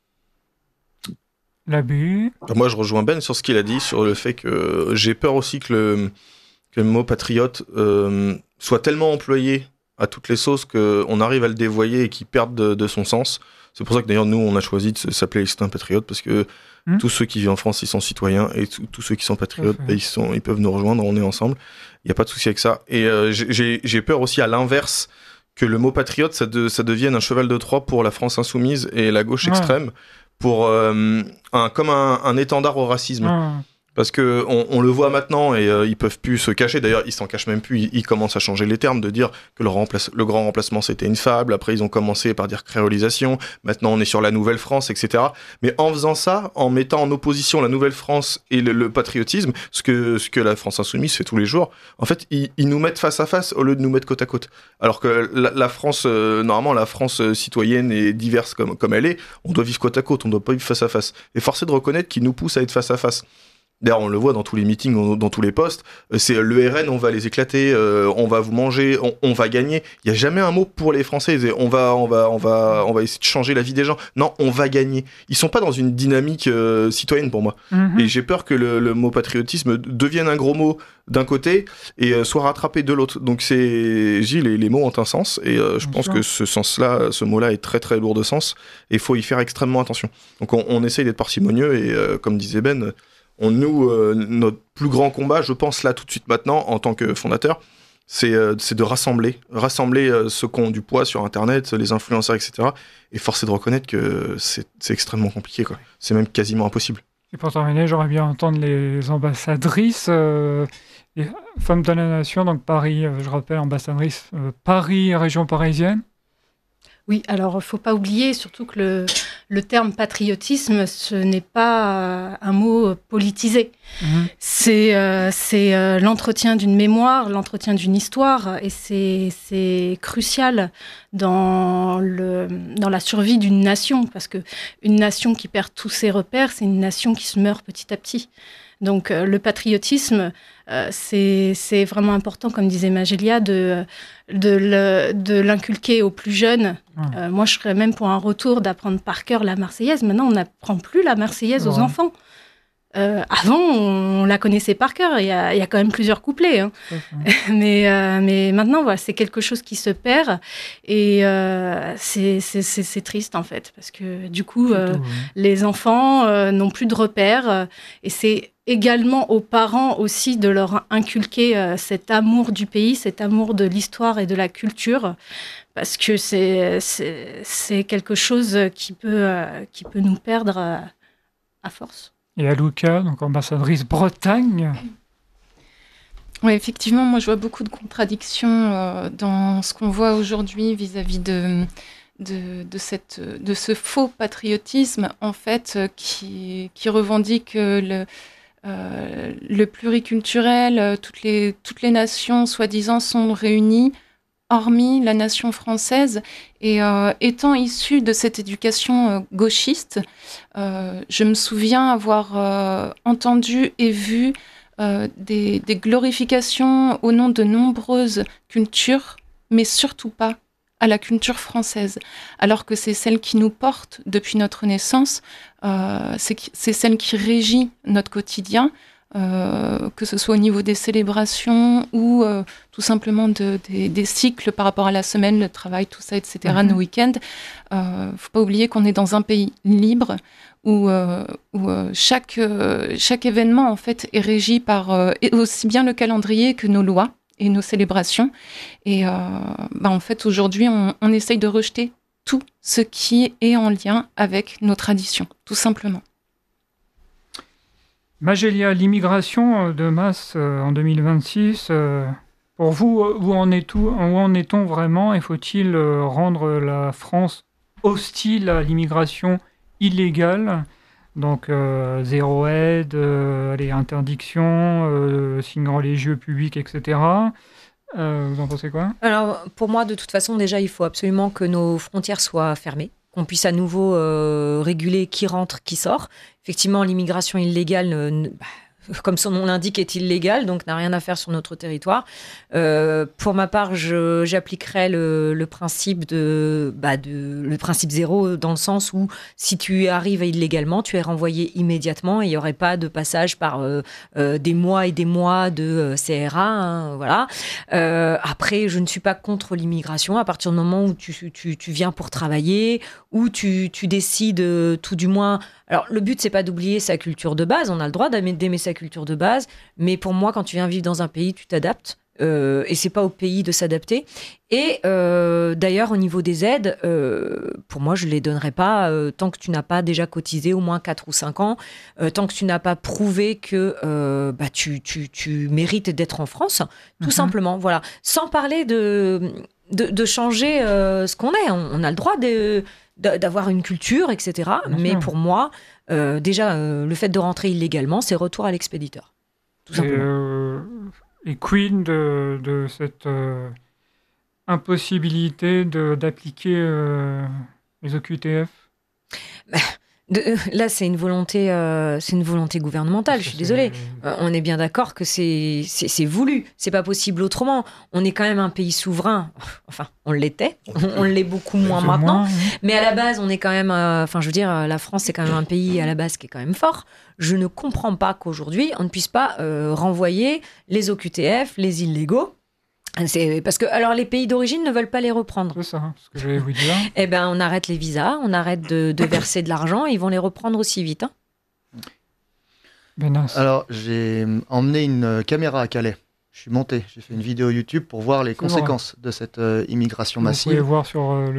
L'abus. Moi, je rejoins Ben sur ce qu'il a dit, sur le fait que j'ai peur aussi que le mot patriote soit tellement employé à toutes les sauces qu'on arrive à le dévoyer et qu'il perde de son sens. C'est pour ça que d'ailleurs nous on a choisi de s'appeler Extinct Patriote, parce que tous ceux qui vivent en France ils sont citoyens, et tous ceux qui sont patriotes ils peuvent nous rejoindre, on est ensemble, il n'y a pas de souci avec ça. Et j'ai peur aussi à l'inverse que le mot patriote ça devienne un cheval de Troie pour la France insoumise et la gauche extrême, pour comme un étendard au racisme. Parce que on le voit maintenant et ils peuvent plus se cacher. D'ailleurs, ils s'en cachent même plus. Ils commencent à changer les termes, de dire que le grand remplacement c'était une fable. Après, ils ont commencé par dire créolisation. Maintenant, on est sur la Nouvelle France, etc. Mais en faisant ça, en mettant en opposition la Nouvelle France et le patriotisme, ce que la France insoumise fait tous les jours, en fait, ils nous mettent face à face au lieu de nous mettre côte à côte. Alors que la France, normalement, la France citoyenne et diverse comme elle est, on doit vivre côte à côte. On doit pas vivre face à face. Et force est de reconnaître qu'ils nous poussent à être face à face. D'ailleurs, on le voit dans tous les meetings, dans tous les postes. C'est le RN, on va les éclater, on va vous manger, on va gagner. Il y a jamais un mot pour les Français. On va essayer de changer la vie des gens. Non, on va gagner. Ils sont pas dans une dynamique citoyenne pour moi. Et j'ai peur que le mot patriotisme devienne un gros mot d'un côté et soit rattrapé de l'autre. Donc les mots ont un sens et je pense que ce mot-là est très très lourd de sens et il faut y faire extrêmement attention. Donc on essaye d'être parcimonieux et comme disait Ben, notre plus grand combat, je pense là tout de suite maintenant, en tant que fondateur, c'est de rassembler ceux qui ont du poids sur Internet, les influenceurs, etc. Et force est de reconnaître que c'est extrêmement compliqué, quoi. C'est même quasiment impossible. Et pour terminer, j'aurais bien entendre les ambassadrices, les femmes de la nation, donc Paris, je rappelle, ambassadrice Paris, région parisienne. Oui, alors il ne faut pas oublier surtout que le terme patriotisme, ce n'est pas un mot politisé. C'est l'entretien d'une mémoire, l'entretien d'une histoire, et c'est crucial dans la survie d'une nation, parce qu'une nation qui perd tous ses repères, c'est une nation qui se meurt petit à petit. Donc le patriotisme, c'est vraiment important, comme disait Magélia, de l'inculquer aux plus jeunes. Moi, je serais même pour un retour d'apprendre par cœur la Marseillaise. Maintenant, on n'apprend plus la Marseillaise aux enfants. Avant, on la connaissait par cœur. Il y a quand même plusieurs couplets. Hein. Mais maintenant, voilà, c'est quelque chose qui se perd. Et c'est triste, en fait. Parce que du coup, les enfants n'ont plus de repères. Et c'est également aux parents aussi de leur inculquer cet amour du pays, cet amour de l'histoire et de la culture. Parce que c'est quelque chose qui peut nous perdre à force. Et Alouka, donc ambassadrice Bretagne. Oui, effectivement, moi je vois beaucoup de contradictions dans ce qu'on voit aujourd'hui vis-à-vis de ce faux patriotisme, en fait, qui revendique le pluriculturel, toutes les nations soi-disant sont réunies, hormis la nation française. Et étant issue de cette éducation gauchiste, je me souviens avoir entendu et vu des glorifications au nom de nombreuses cultures, mais surtout pas à la culture française, alors que c'est celle qui nous porte depuis notre naissance, c'est celle qui régit notre quotidien, que ce soit au niveau des célébrations ou tout simplement des cycles par rapport à la semaine, le travail, tout ça, etc., nos week-ends. Faut pas oublier qu'on est dans un pays libre où chaque événement en fait est régi par aussi bien le calendrier que nos lois et nos célébrations. Et en fait, aujourd'hui, on essaye de rejeter tout ce qui est en lien avec nos traditions, tout simplement. Magélia, l'immigration de masse en 2026, pour vous, où en est-on vraiment et faut-il rendre la France hostile à l'immigration illégale? Donc, zéro aide, interdiction, signes religieux publics, etc. Vous en pensez quoi? Alors, pour moi, de toute façon, déjà, il faut absolument que nos frontières soient fermées, qu'on puisse à nouveau réguler qui rentre, qui sort. Effectivement, l'immigration illégale, comme son nom l'indique, est illégale, donc n'a rien à faire sur notre territoire. Pour ma part, j'appliquerais le principe le principe zéro, dans le sens où si tu arrives illégalement, tu es renvoyé immédiatement et il n'y aurait pas de passage par des mois et des mois de CRA. Hein, voilà. Après, je ne suis pas contre l'immigration à partir du moment où tu viens pour travailler, où tu décides tout du moins. Alors, le but, c'est pas d'oublier sa culture de base. On a le droit d'aimer sa culture de base. Mais pour moi, quand tu viens vivre dans un pays, tu t'adaptes. Et c'est pas au pays de s'adapter. Et d'ailleurs, au niveau des aides, pour moi, je les donnerai pas tant que tu n'as pas déjà cotisé au moins 4 ou 5 ans, tant que tu n'as pas prouvé que tu mérites d'être en France, tout simplement. Voilà. Sans parler de changer ce qu'on est. On a le droit d'avoir une culture, etc. Mais pour moi, déjà, le fait de rentrer illégalement, c'est retour à l'expéditeur. Tout simplement. Et quid de cette impossibilité d'appliquer les OQTF? Là, c'est une volonté gouvernementale. Je suis désolée. On est bien d'accord que c'est voulu. C'est pas possible autrement. On est quand même un pays souverain. Enfin, on l'était. On l'est beaucoup moins maintenant. Mais à la base, on est quand même. La France, c'est quand même un pays à la base qui est quand même fort. Je ne comprends pas qu'aujourd'hui, on ne puisse pas renvoyer les OQTF, les illégaux. C'est parce que alors les pays d'origine ne veulent pas les reprendre. C'est ça, ce que j'allais vous dire. Eh ben, on arrête les visas, on arrête de verser de l'argent, et ils vont les reprendre aussi vite. Hein. Alors, j'ai emmené une caméra à Calais. Je suis monté, j'ai fait une vidéo YouTube pour voir les conséquences de cette immigration massive. Vous pouvez voir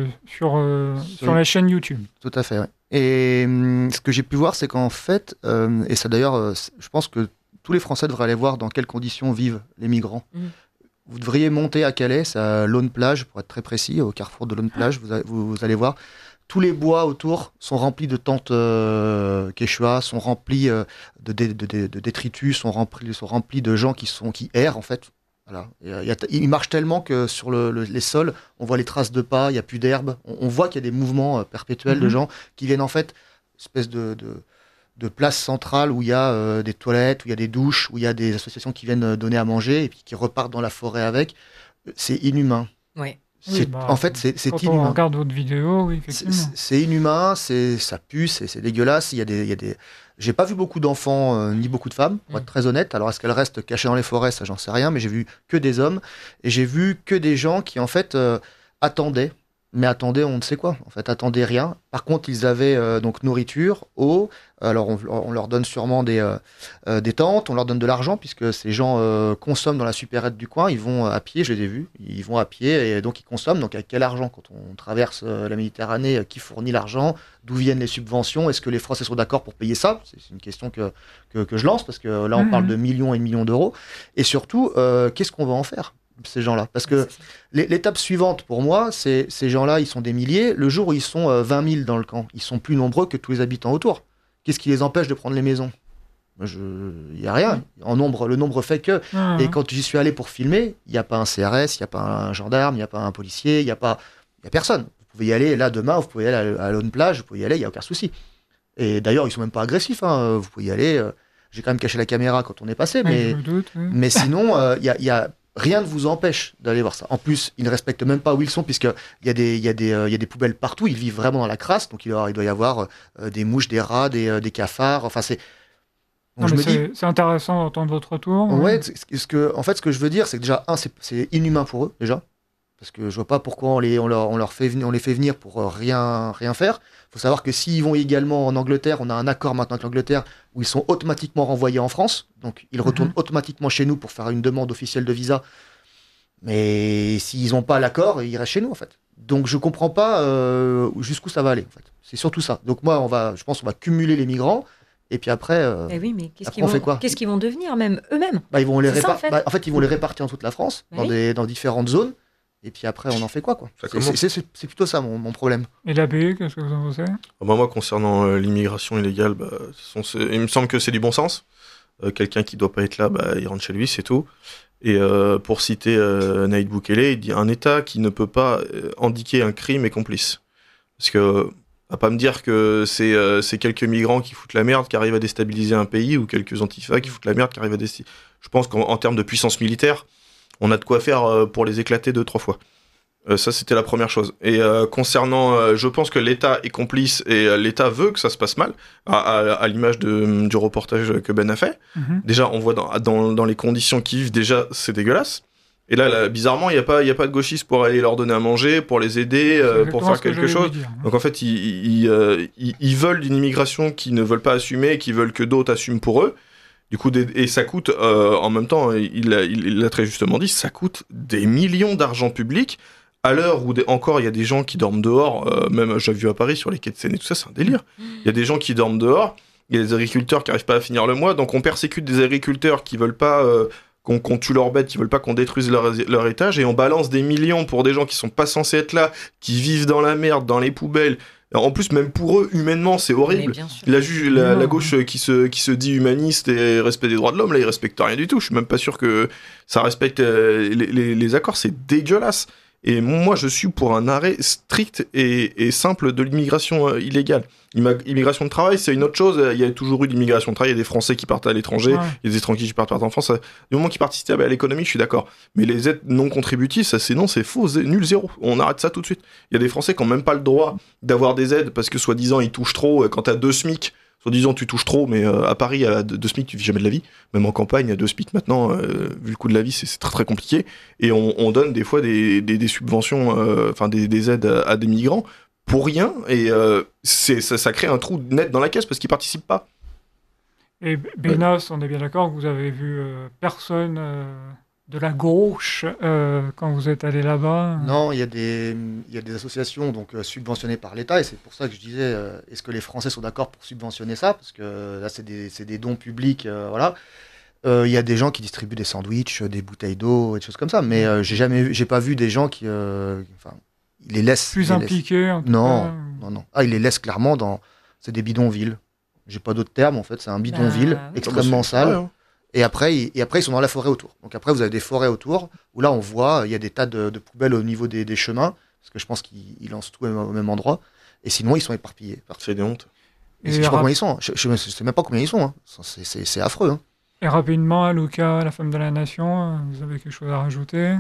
sur la chaîne YouTube. Tout à fait, ouais. Et ce que j'ai pu voir, c'est qu'en fait, et ça d'ailleurs, je pense que tous les Français devraient aller voir dans quelles conditions vivent les migrants. Vous devriez monter à Calais, c'est à Laune-Plage, pour être très précis, au carrefour de Laune-Plage, vous allez voir. Tous les bois autour sont remplis de tentes quechua, sont remplis de détritus, sont remplis de gens qui errent, en fait. Voilà. Ils marchent tellement que sur les sols, on voit les traces de pas, il n'y a plus d'herbe. On voit qu'il y a des mouvements perpétuels de gens qui viennent, en fait, espèce de place centrale où il y a des toilettes, où il y a des douches, où il y a des associations qui viennent donner à manger et puis qui repartent dans la forêt avec. C'est inhumain. Oui. En fait, c'est quand inhumain. Quand on regarde votre vidéo, oui, effectivement. C'est inhumain, ça pue, c'est dégueulasse. Il y a des... J'ai pas vu beaucoup d'enfants ni beaucoup de femmes, pour être très honnête. Alors, est-ce qu'elles restent cachées dans les forêts? Ça, j'en sais rien. Mais j'ai vu que des hommes et j'ai vu que des gens qui, en fait, attendaient. Mais attendaient, on ne sait quoi. En fait, attendaient rien. Par contre, ils avaient donc nourriture, eau. Alors, on leur donne sûrement des tentes, on leur donne de l'argent, puisque ces gens consomment dans la supérette du coin. Ils vont à pied, je les ai vus. Ils vont à pied et donc ils consomment. Donc, avec quel argent? Quand on traverse la Méditerranée, qui fournit l'argent? D'où viennent les subventions? Est-ce que les Français sont d'accord pour payer ça? C'est une question que je lance, parce que là, on parle de millions et de millions d'euros. Et surtout, qu'est-ce qu'on va en faire, ces gens-là? Parce que l'étape suivante, pour moi, c'est ces gens-là, ils sont des milliers. Le jour où ils sont 20 000 dans le camp, ils sont plus nombreux que tous les habitants autour. Qu'est-ce qui les empêche de prendre les maisons? Il n'y a rien. Le nombre fait que. Et quand j'y suis allé pour filmer, il n'y a pas un CRS, il n'y a pas un gendarme, il n'y a pas un policier, il n'y a personne. Vous pouvez y aller, là, demain, vous pouvez aller à Laune-Plage, vous pouvez y aller, il n'y a aucun souci. Et d'ailleurs, ils sont même pas agressifs. Hein. Vous pouvez y aller. J'ai quand même caché la caméra quand on est passé, mais sinon, il y a rien ne vous empêche d'aller voir ça. En plus, ils ne respectent même pas où ils sont, puisqu'il y a des poubelles partout. Ils vivent vraiment dans la crasse. Donc, il doit y avoir des mouches, des rats, des cafards. Enfin, c'est... Donc, c'est intéressant d'entendre votre retour. Ouais, ce que je veux dire, c'est que déjà, c'est inhumain pour eux, déjà. Parce que je vois pas pourquoi on les fait venir pour rien faire. Il faut savoir que s'ils vont également en Angleterre, on a un accord maintenant avec l'Angleterre où ils sont automatiquement renvoyés en France. Donc ils retournent automatiquement chez nous pour faire une demande officielle de visa. Mais s'ils n'ont pas l'accord, ils restent chez nous, en fait. Donc je comprends pas jusqu'où ça va aller, en fait. C'est surtout ça. Donc moi, je pense qu'on va cumuler les migrants Et puis après, Eh oui, mais on fait quoi? qu'est-ce qu'ils vont devenir, même eux-mêmes? Ils vont C'est ça, en fait. en fait, ils vont les répartir dans toute la France, dans différentes zones. Et puis après, on en fait quoi? C'est plutôt ça mon problème. Et l'abbé, qu'est-ce que vous en pensez? Moi, concernant l'immigration illégale, il me semble que c'est du bon sens. Quelqu'un qui doit pas être là, il rentre chez lui, c'est tout. Et pour citer Nayib Bukele, il dit un État qui ne peut pas indiquer un crime est complice. Parce que à pas me dire que c'est quelques migrants qui foutent la merde qui arrivent à déstabiliser un pays ou quelques antifas qui foutent la merde qui arrivent à déstabiliser. Je pense qu'en termes de puissance militaire, on a de quoi faire pour les éclater 2-3 fois. Ça, c'était la première chose. Et concernant, je pense que l'État est complice et l'État veut que ça se passe mal, à l'image du reportage que Ben a fait. Déjà, on voit dans les conditions qu'ils vivent, déjà, c'est dégueulasse. Et là, bizarrement, il y a pas de gauchistes pour aller leur donner à manger, pour les aider, pour faire quelque chose. Donc en fait, ils veulent une immigration qu'ils ne veulent pas assumer, qu'ils veulent que d'autres assument pour eux. Du coup, et ça coûte, en même temps, il l'a très justement dit, ça coûte des millions d'argent public. À l'heure où encore il y a des gens qui dorment dehors, même j'ai vu à Paris sur les quais de Seine et tout ça, c'est un délire. Il y a des gens qui dorment dehors, il y a des agriculteurs qui n'arrivent pas à finir le mois, donc on persécute des agriculteurs qui veulent pas qu'on tue leurs bêtes, qui veulent pas qu'on détruise leur étage, et on balance des millions pour des gens qui sont pas censés être là, qui vivent dans la merde, dans les poubelles. En plus, même pour eux, humainement, c'est horrible. La gauche qui se dit humaniste et respect des droits de l'homme, là, ils respectent rien du tout. Je suis même pas sûr que ça respecte les accords. C'est dégueulasse. Et moi, je suis pour un arrêt strict et simple de l'immigration illégale. Immigration de travail, c'est une autre chose. Il y a toujours eu l'immigration de travail. Il y a des Français qui partent à l'étranger, il y a des étrangers qui partent en France. Du moment qu'ils participent à l'économie, je suis d'accord. Mais les aides non contributives, ça c'est non, c'est faux, nul, zéro. On arrête ça tout de suite. Il y a des Français qui n'ont même pas le droit d'avoir des aides parce que soi-disant ils touchent trop. Quand t'as 2 SMIC, soi-disant tu touches trop, mais à Paris, à 2 SMIC, tu vis jamais de la vie. Même en campagne, à 2 SMIC maintenant, vu le coût de la vie, c'est très très compliqué. Et on donne des fois des subventions, enfin des aides à des migrants pour rien, et ça crée un trou net dans la caisse parce qu'ils participent pas. Et Benas, on est bien d'accord que vous avez vu personne de la gauche quand vous êtes allé là-bas? Non, il y a des associations donc subventionnées par l'État, et c'est pour ça que je disais, est-ce que les Français sont d'accord pour subventionner ça? Parce que là, c'est des dons publics, voilà. Il y a des gens qui distribuent des sandwichs, des bouteilles d'eau, et des choses comme ça, mais j'ai pas vu des gens qui... ils les laissent... Plus impliqués, en tout non. Ils les laissent clairement dans... C'est des bidonvilles. J'ai pas d'autre terme, en fait. C'est un bidonville extrêmement sale. Hein. Et après, ils sont dans la forêt autour. Donc après, vous avez des forêts autour, où là, on voit, il y a des tas de poubelles au niveau des chemins, parce que je pense qu'ils lancent tout au même endroit. Et sinon, ils sont éparpillés. C'est des hontes. Je sais pas combien ils sont. Je sais même pas combien ils sont. Hein. C'est affreux. Hein. Et rapidement, Luca, la femme de la nation, vous avez quelque chose à rajouter?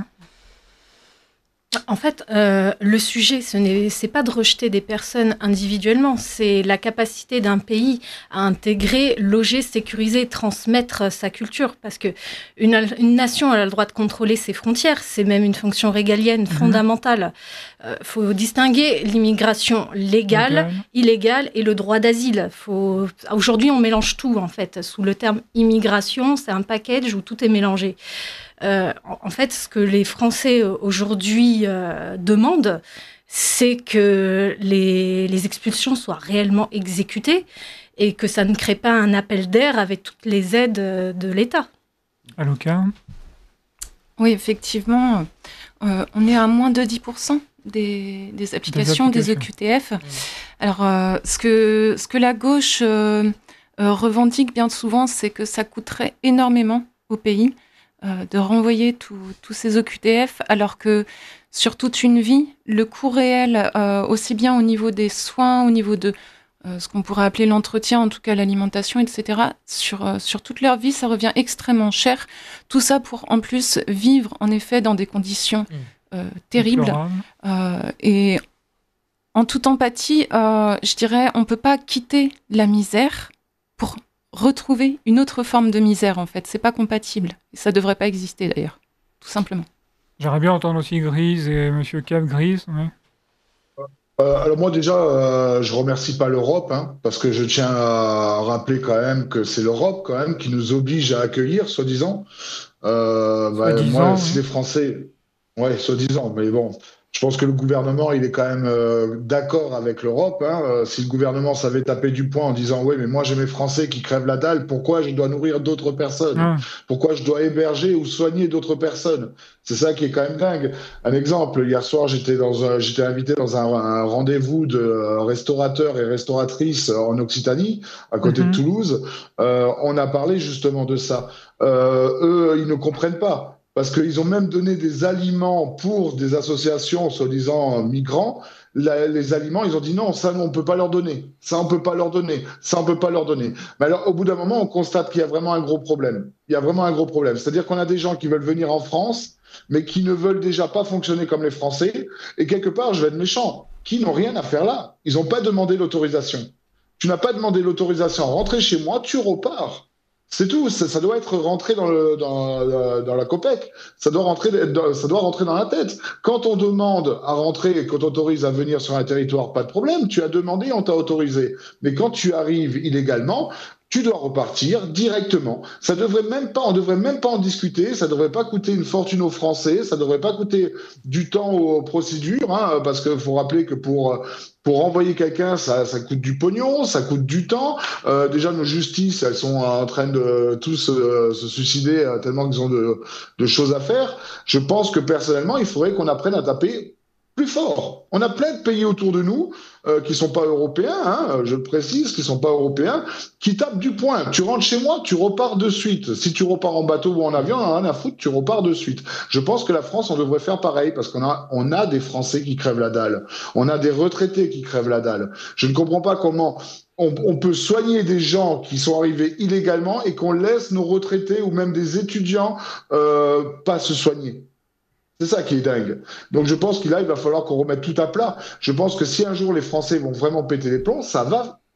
En fait, le sujet, c'est pas de rejeter des personnes individuellement, c'est la capacité d'un pays à intégrer, loger, sécuriser, transmettre sa culture. Parce que une nation a le droit de contrôler ses frontières, c'est même une fonction régalienne fondamentale. Faut distinguer l'immigration légale, illégale et le droit d'asile. Aujourd'hui, on mélange tout, en fait. Sous le terme immigration, c'est un package où tout est mélangé. En fait, ce que les Français aujourd'hui demandent, c'est que les expulsions soient réellement exécutées et que ça ne crée pas un appel d'air avec toutes les aides de l'État. Alouka? Oui, effectivement, on est à moins de 10% des applications, des OQTF. Alors, ce que la gauche revendique bien souvent, c'est que ça coûterait énormément au pays de renvoyer tous ces OQTF, alors que sur toute une vie, le coût réel, aussi bien au niveau des soins, au niveau de ce qu'on pourrait appeler l'entretien, en tout cas l'alimentation, etc., sur toute leur vie, ça revient extrêmement cher. Tout ça pour, en plus, vivre, en effet, dans des conditions terribles. Et en toute empathie, je dirais, on ne peut pas quitter la misère pour retrouver une autre forme de misère, en fait. C'est pas compatible. Et ça devrait pas exister, d'ailleurs. Tout simplement. J'aimerais bien entendre aussi Grise et Monsieur Cap. Grise, oui. Alors moi déjà, je remercie pas l'Europe, hein, parce que je tiens à rappeler quand même que c'est l'Europe quand même qui nous oblige à accueillir, soi-disant. Moi, si les Français... Ouais, soi-disant, mais bon... Je pense que le gouvernement, il est quand même d'accord avec l'Europe. Si le gouvernement savait taper du poing en disant « Oui, mais moi j'ai mes Français qui crèvent la dalle, pourquoi je dois nourrir d'autres personnes ? Pourquoi je dois héberger ou soigner d'autres personnes ?» C'est ça qui est quand même dingue. Un exemple, hier soir, j'étais invité dans un rendez-vous de restaurateurs et restauratrices en Occitanie, à côté de Toulouse. On a parlé justement de ça. Eux, ils ne comprennent pas. Parce qu'ils ont même donné des aliments pour des associations soi-disant migrants. Les aliments, ils ont dit non, ça, on ne peut pas leur donner. Ça, on ne peut pas leur donner. Ça, on ne peut pas leur donner. Mais alors, au bout d'un moment, on constate qu'il y a vraiment un gros problème. Il y a vraiment un gros problème. C'est-à-dire qu'on a des gens qui veulent venir en France, mais qui ne veulent déjà pas fonctionner comme les Français. Et quelque part, je vais être méchant, qui n'ont rien à faire là. Ils n'ont pas demandé l'autorisation. Tu n'as pas demandé l'autorisation à rentrer chez moi, tu repars. C'est tout, ça doit être rentré dans la COPEC, ça doit rentrer dans la tête. Quand on demande à rentrer et qu'on t'autorise à venir sur un territoire, pas de problème, tu as demandé, on t'a autorisé. Mais quand tu arrives illégalement, tu dois repartir directement. On devrait même pas en discuter, ça devrait pas coûter une fortune aux Français, ça devrait pas coûter du temps aux procédures, parce qu'il faut rappeler que pour envoyer quelqu'un, ça coûte du pognon, ça coûte du temps. Déjà, nos justices, elles sont en train de tous se suicider tellement qu'ils ont de choses à faire. Je pense que personnellement, il faudrait qu'on apprenne à taper plus fort. On a plein de pays autour de nous qui sont pas européens, je le précise, qui sont pas européens, qui tapent du poing. Tu rentres chez moi, tu repars de suite. Si tu repars en bateau ou en avion, on a rien à foutre, tu repars de suite. Je pense que la France, on devrait faire pareil parce qu'on a des Français qui crèvent la dalle. On a des retraités qui crèvent la dalle. Je ne comprends pas comment on peut soigner des gens qui sont arrivés illégalement et qu'on laisse nos retraités ou même des étudiants pas se soigner. C'est ça qui est dingue. Donc je pense qu'il va falloir qu'on remette tout à plat. Je pense que si un jour les Français vont vraiment péter les plombs, ça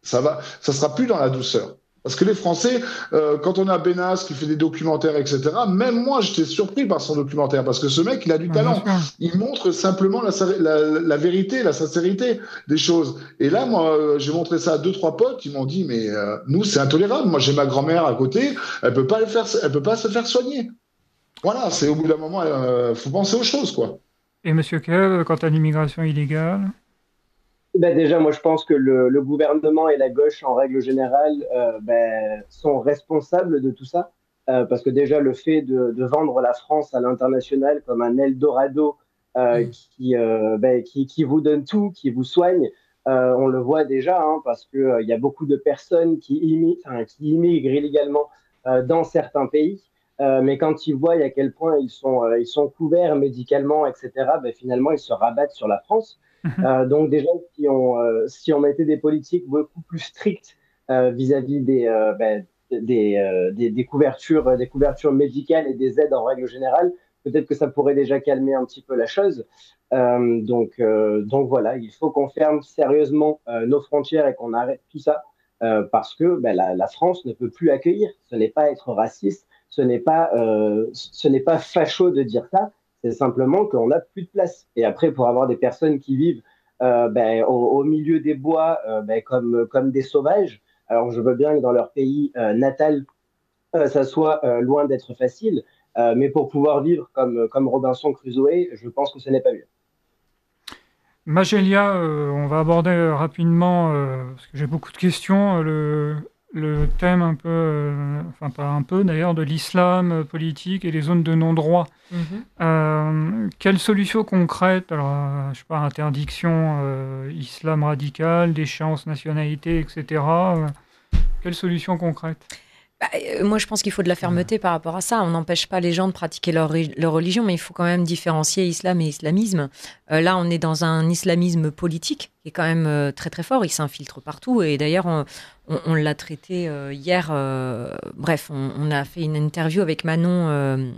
sera plus dans la douceur. Parce que les Français, quand on a Benas qui fait des documentaires, etc., même moi j'étais surpris par son documentaire, parce que ce mec, il a du talent. Il montre simplement la vérité, la sincérité des choses. Et là, moi, j'ai montré ça à 2-3 potes, ils m'ont dit, mais nous, c'est intolérable. Moi, j'ai ma grand-mère à côté, elle peut pas se faire soigner. Voilà, c'est au bout d'un moment, faut penser aux choses, quoi. Et Monsieur Kev, quant à l'immigration illégale? Déjà, moi, je pense que le gouvernement et la gauche, en règle générale, sont responsables de tout ça. Parce que déjà, le fait de vendre la France à l'international comme un Eldorado qui vous donne tout, qui vous soigne, on le voit déjà, parce qu'il y a beaucoup de personnes qui immigrent illégalement dans certains pays. Mais quand ils voient à quel point ils sont couverts médicalement, etc., finalement, ils se rabattent sur la France. Donc déjà, si on mettait des politiques beaucoup plus strictes vis-à-vis des couvertures médicales et des aides en règle générale, peut-être que ça pourrait déjà calmer un petit peu la chose. Donc voilà, il faut qu'on ferme sérieusement nos frontières et qu'on arrête tout ça parce que la France ne peut plus accueillir. Ce n'est pas être raciste. Ce n'est pas facho de dire ça, c'est simplement qu'on n'a plus de place. Et après, pour avoir des personnes qui vivent au milieu des bois comme des sauvages, alors je veux bien que dans leur pays natal, ça soit loin d'être facile, mais pour pouvoir vivre comme Robinson Crusoe, je pense que ce n'est pas mieux. Magélia, on va aborder rapidement, parce que j'ai beaucoup de questions, le thème un peu, enfin pas un peu d'ailleurs, de l'islam politique et les zones de non-droit. Quelles solutions concrètes, alors je sais pas, interdiction islam radical, déchéance nationalité, etc. Quelles solutions concrètes? Moi, je pense qu'il faut de la fermeté par rapport à ça. On n'empêche pas les gens de pratiquer leur religion, mais il faut quand même différencier islam et islamisme. Là, on est dans un islamisme politique qui est quand même très très fort. Il s'infiltre partout. Et d'ailleurs, on l'a traité hier. Bref, on a fait une interview avec Manon.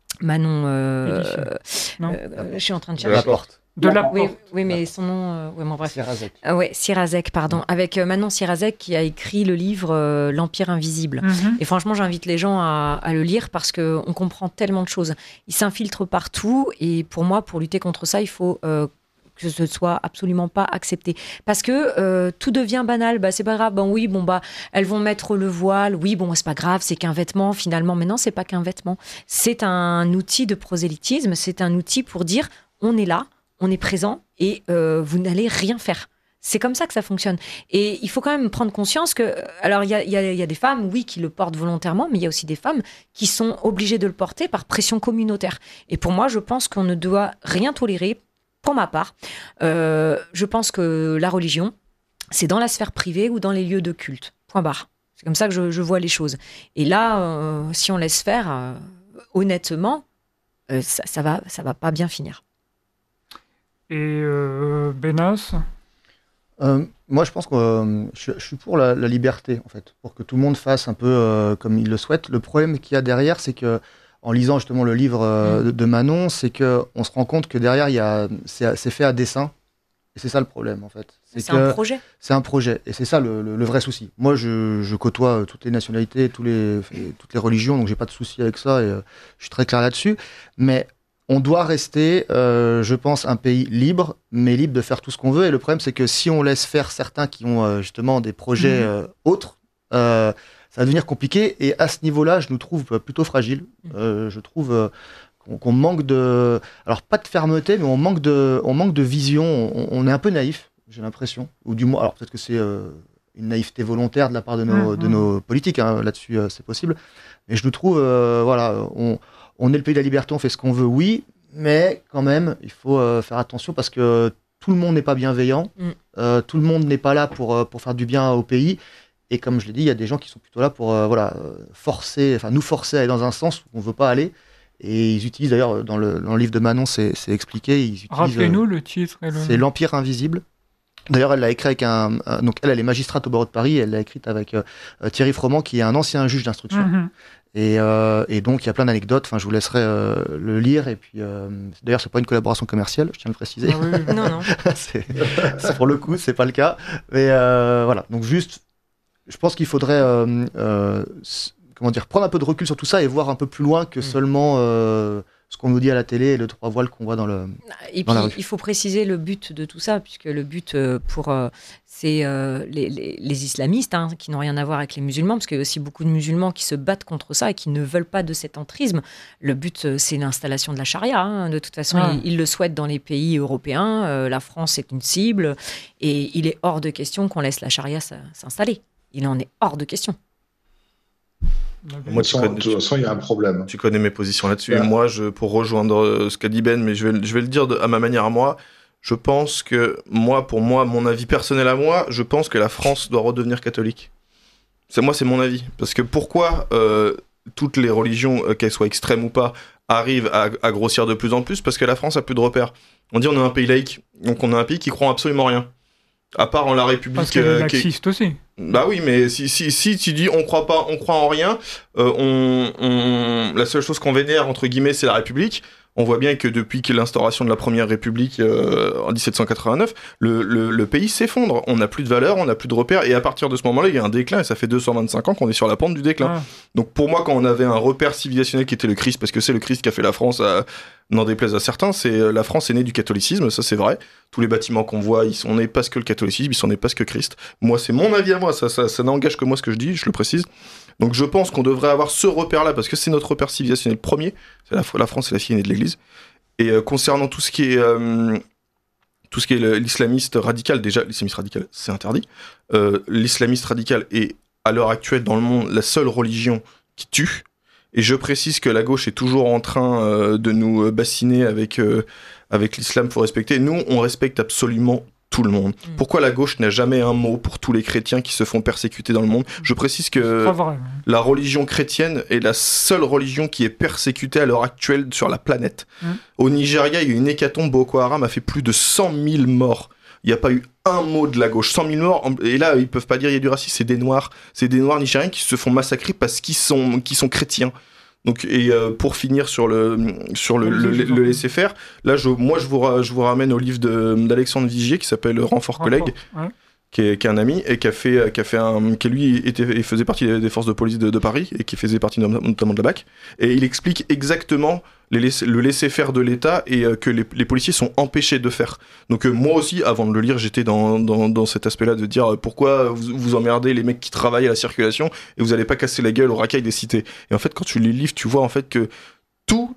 Je suis en train de chercher. De la Porte. Oui, mais son nom... bref. Sirazek. Sirazek, pardon. Avec Manon Sirazek qui a écrit le livre L'Empire invisible. Et franchement, j'invite les gens à le lire parce qu'on comprend tellement de choses. Il s'infiltre partout et pour moi, pour lutter contre ça, il faut que ce soit absolument pas accepté. Parce que tout devient banal. C'est pas grave. Elles vont mettre le voile. Oui, c'est pas grave, c'est qu'un vêtement finalement. Mais non, c'est pas qu'un vêtement. C'est un outil de prosélytisme. C'est un outil pour dire on est là. on est présent et vous n'allez rien faire. C'est comme ça que ça fonctionne. Et il faut quand même prendre conscience que... Alors, il y a des femmes, oui, qui le portent volontairement, mais il y a aussi des femmes qui sont obligées de le porter par pression communautaire. Et pour moi, je pense qu'on ne doit rien tolérer, pour ma part. Je pense que la religion, c'est dans la sphère privée ou dans les lieux de culte. Point barre. C'est comme ça que je vois les choses. Et là, si on laisse faire, honnêtement, ça va pas bien finir. Et Benas ? Moi, je pense que je suis pour la liberté, en fait, pour que tout le monde fasse un peu comme il le souhaite. Le problème qu'il y a derrière, c'est que, en lisant justement le livre de Manon, c'est qu'on se rend compte que derrière, c'est fait à dessein. Et c'est ça le problème, en fait. C'est un projet. C'est un projet. Et c'est ça le vrai souci. Moi, je côtoie toutes les nationalités, toutes les religions, donc j'ai pas de souci avec ça, et je suis très clair là-dessus. Mais on doit rester, je pense, un pays libre, mais libre de faire tout ce qu'on veut. Et le problème, c'est que si on laisse faire certains qui ont justement des projets autres, ça va devenir compliqué. Et à ce niveau-là, je nous trouve plutôt fragiles. Je trouve qu'on manque de... Alors, pas de fermeté, mais on manque de vision. On est un peu naïf, j'ai l'impression. Ou du moins, alors peut-être que c'est une naïveté volontaire de la part de nos politiques. Hein, là-dessus, c'est possible. Mais je nous trouve, voilà... On est le pays de la liberté, on fait ce qu'on veut, oui, mais quand même, il faut faire attention parce que tout le monde n'est pas bienveillant, tout le monde n'est pas là pour faire du bien au pays. Et comme je l'ai dit, il y a des gens qui sont plutôt là pour nous forcer à aller dans un sens où on ne veut pas aller. Et ils utilisent d'ailleurs, dans le livre de Manon, c'est expliqué. Rappelez-nous le titre. C'est L'Empire invisible. D'ailleurs, elle l'a écrit avec donc elle est magistrate au barreau de Paris. Elle l'a écrite avec Thierry Froment, qui est un ancien juge d'instruction. Et donc, il y a plein d'anecdotes. Enfin, je vous laisserai le lire. Et puis, d'ailleurs, c'est pas une collaboration commerciale, je tiens à le préciser. Ah oui. Non. c'est pour le coup, c'est pas le cas. Mais voilà. Donc, juste, je pense qu'il faudrait, prendre un peu de recul sur tout ça et voir un peu plus loin que seulement ce qu'on nous dit à la télé et le trois voiles qu'on voit dans la rue. Il faut préciser le but de tout ça, puisque le but c'est les islamistes qui n'ont rien à voir avec les musulmans, parce qu'il y a aussi beaucoup de musulmans qui se battent contre ça et qui ne veulent pas de cet entrisme. Le but, c'est l'installation de la charia. De toute façon, ils le souhaitent dans les pays européens. La France est une cible et il est hors de question qu'on laisse la charia s'installer. Il en est hors de question. Moi, de toute façon, il y a un problème. Tu connais mes positions là-dessus. Ouais. Moi, pour rejoindre ce qu'a dit Ben, mais je vais le dire à ma manière à moi, je pense que, pour moi, mon avis personnel à moi, je pense que la France doit redevenir catholique. C'est mon avis. Parce que pourquoi toutes les religions, qu'elles soient extrêmes ou pas, arrivent à grossir de plus en plus? Parce que la France a plus de repères. On dit on est un pays laïque, donc on est un pays qui croit en absolument rien. À part en la République... Parce qu'elle est laxiste aussi. Bah oui, mais si tu dis on croit en rien, la seule chose qu'on vénère, entre guillemets, c'est la République. On voit bien que depuis l'instauration de la Première République en 1789, le pays s'effondre. On n'a plus de valeurs, on n'a plus de repères, et à partir de ce moment-là, il y a un déclin, et ça fait 225 ans qu'on est sur la pente du déclin. Donc pour moi, quand on avait un repère civilisationnel qui était le Christ, parce que c'est le Christ qui a fait la France, n'en déplaise à certains, la France est née du catholicisme, ça c'est vrai. Tous les bâtiments qu'on voit, ils sont nés parce que le catholicisme, ils sont nés parce que Christ. Moi, c'est mon avis à moi, ça n'engage que moi ce que je dis, je le précise. Donc je pense qu'on devrait avoir ce repère-là, parce que c'est notre repère civilisationnel premier, c'est la France est la fille aînée de l'Église. Et concernant tout ce qui est l'islamiste radical, déjà l'islamiste radical c'est interdit, l'islamiste radical est à l'heure actuelle dans le monde la seule religion qui tue, et je précise que la gauche est toujours en train de nous bassiner avec l'islam, faut respecter. Nous, on respecte absolument tout le monde. Pourquoi la gauche n'a jamais un mot pour tous les chrétiens qui se font persécuter dans le monde? Je précise que la religion chrétienne est la seule religion qui est persécutée à l'heure actuelle sur la planète. Au Nigeria, il y a eu une hécatombe, Boko Haram a fait plus de 100 000 morts. Il n'y a pas eu un mot de la gauche. 100 000 morts, et là, ils peuvent pas dire il y a du racisme, c'est des noirs nigériens qui se font massacrer parce qu'ils sont chrétiens. Donc, et pour finir sur le laisser-faire, là, je vous ramène au livre d'Alexandre Vigier qui s'appelle Renfort Collègue, qui est un ami et qui lui faisait partie des forces de police de Paris et qui faisait partie notamment de la BAC. Et il explique exactement le laisser-faire de l'État et que les policiers sont empêchés de faire. Donc moi aussi, avant de le lire, j'étais dans cet aspect-là de dire pourquoi vous emmerdez les mecs qui travaillent à la circulation et vous allez pas casser la gueule aux racailles des cités. Et en fait, quand tu lis le livre, tu vois en fait que tout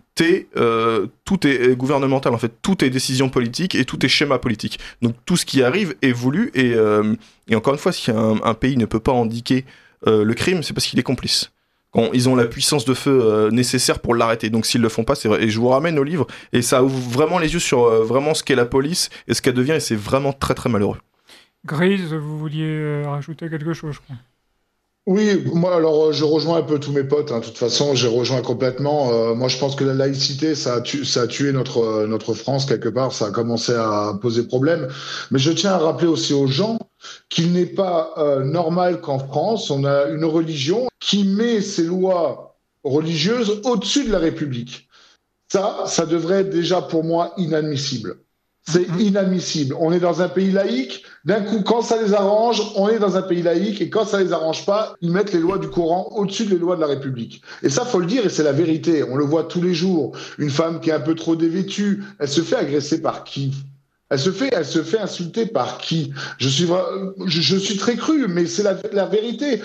est gouvernemental, en fait. Tout est décision politique et tout est schéma politique. Donc tout ce qui arrive est voulu et encore une fois, si un pays ne peut pas endiguer le crime, c'est parce qu'il est complice. Quand ils ont la puissance de feu nécessaire pour l'arrêter. Donc s'ils le font pas, c'est vrai. Et je vous ramène au livre et ça ouvre vraiment les yeux sur vraiment ce qu'est la police et ce qu'elle devient et c'est vraiment très très malheureux. Grise, vous vouliez rajouter quelque chose, je crois. Oui, moi alors je rejoins un peu tous mes potes. De toute façon, j'ai rejoint complètement. Moi, je pense que la laïcité, ça a tué notre France quelque part. Ça a commencé à poser problème. Mais je tiens à rappeler aussi aux gens qu'il n'est pas normal qu'en France, on a une religion qui met ses lois religieuses au-dessus de la République. Ça devrait être déjà pour moi inadmissible. C'est inadmissible. On est dans un pays laïque. D'un coup, quand ça les arrange, on est dans un pays laïque. Et quand ça les arrange pas, ils mettent les lois du Coran au-dessus des lois de la République. Et ça, faut le dire, et c'est la vérité. On le voit tous les jours. Une femme qui est un peu trop dévêtue, elle se fait agresser par qui ? Elle se fait insulter par qui ? Je suis très cru, mais c'est la vérité.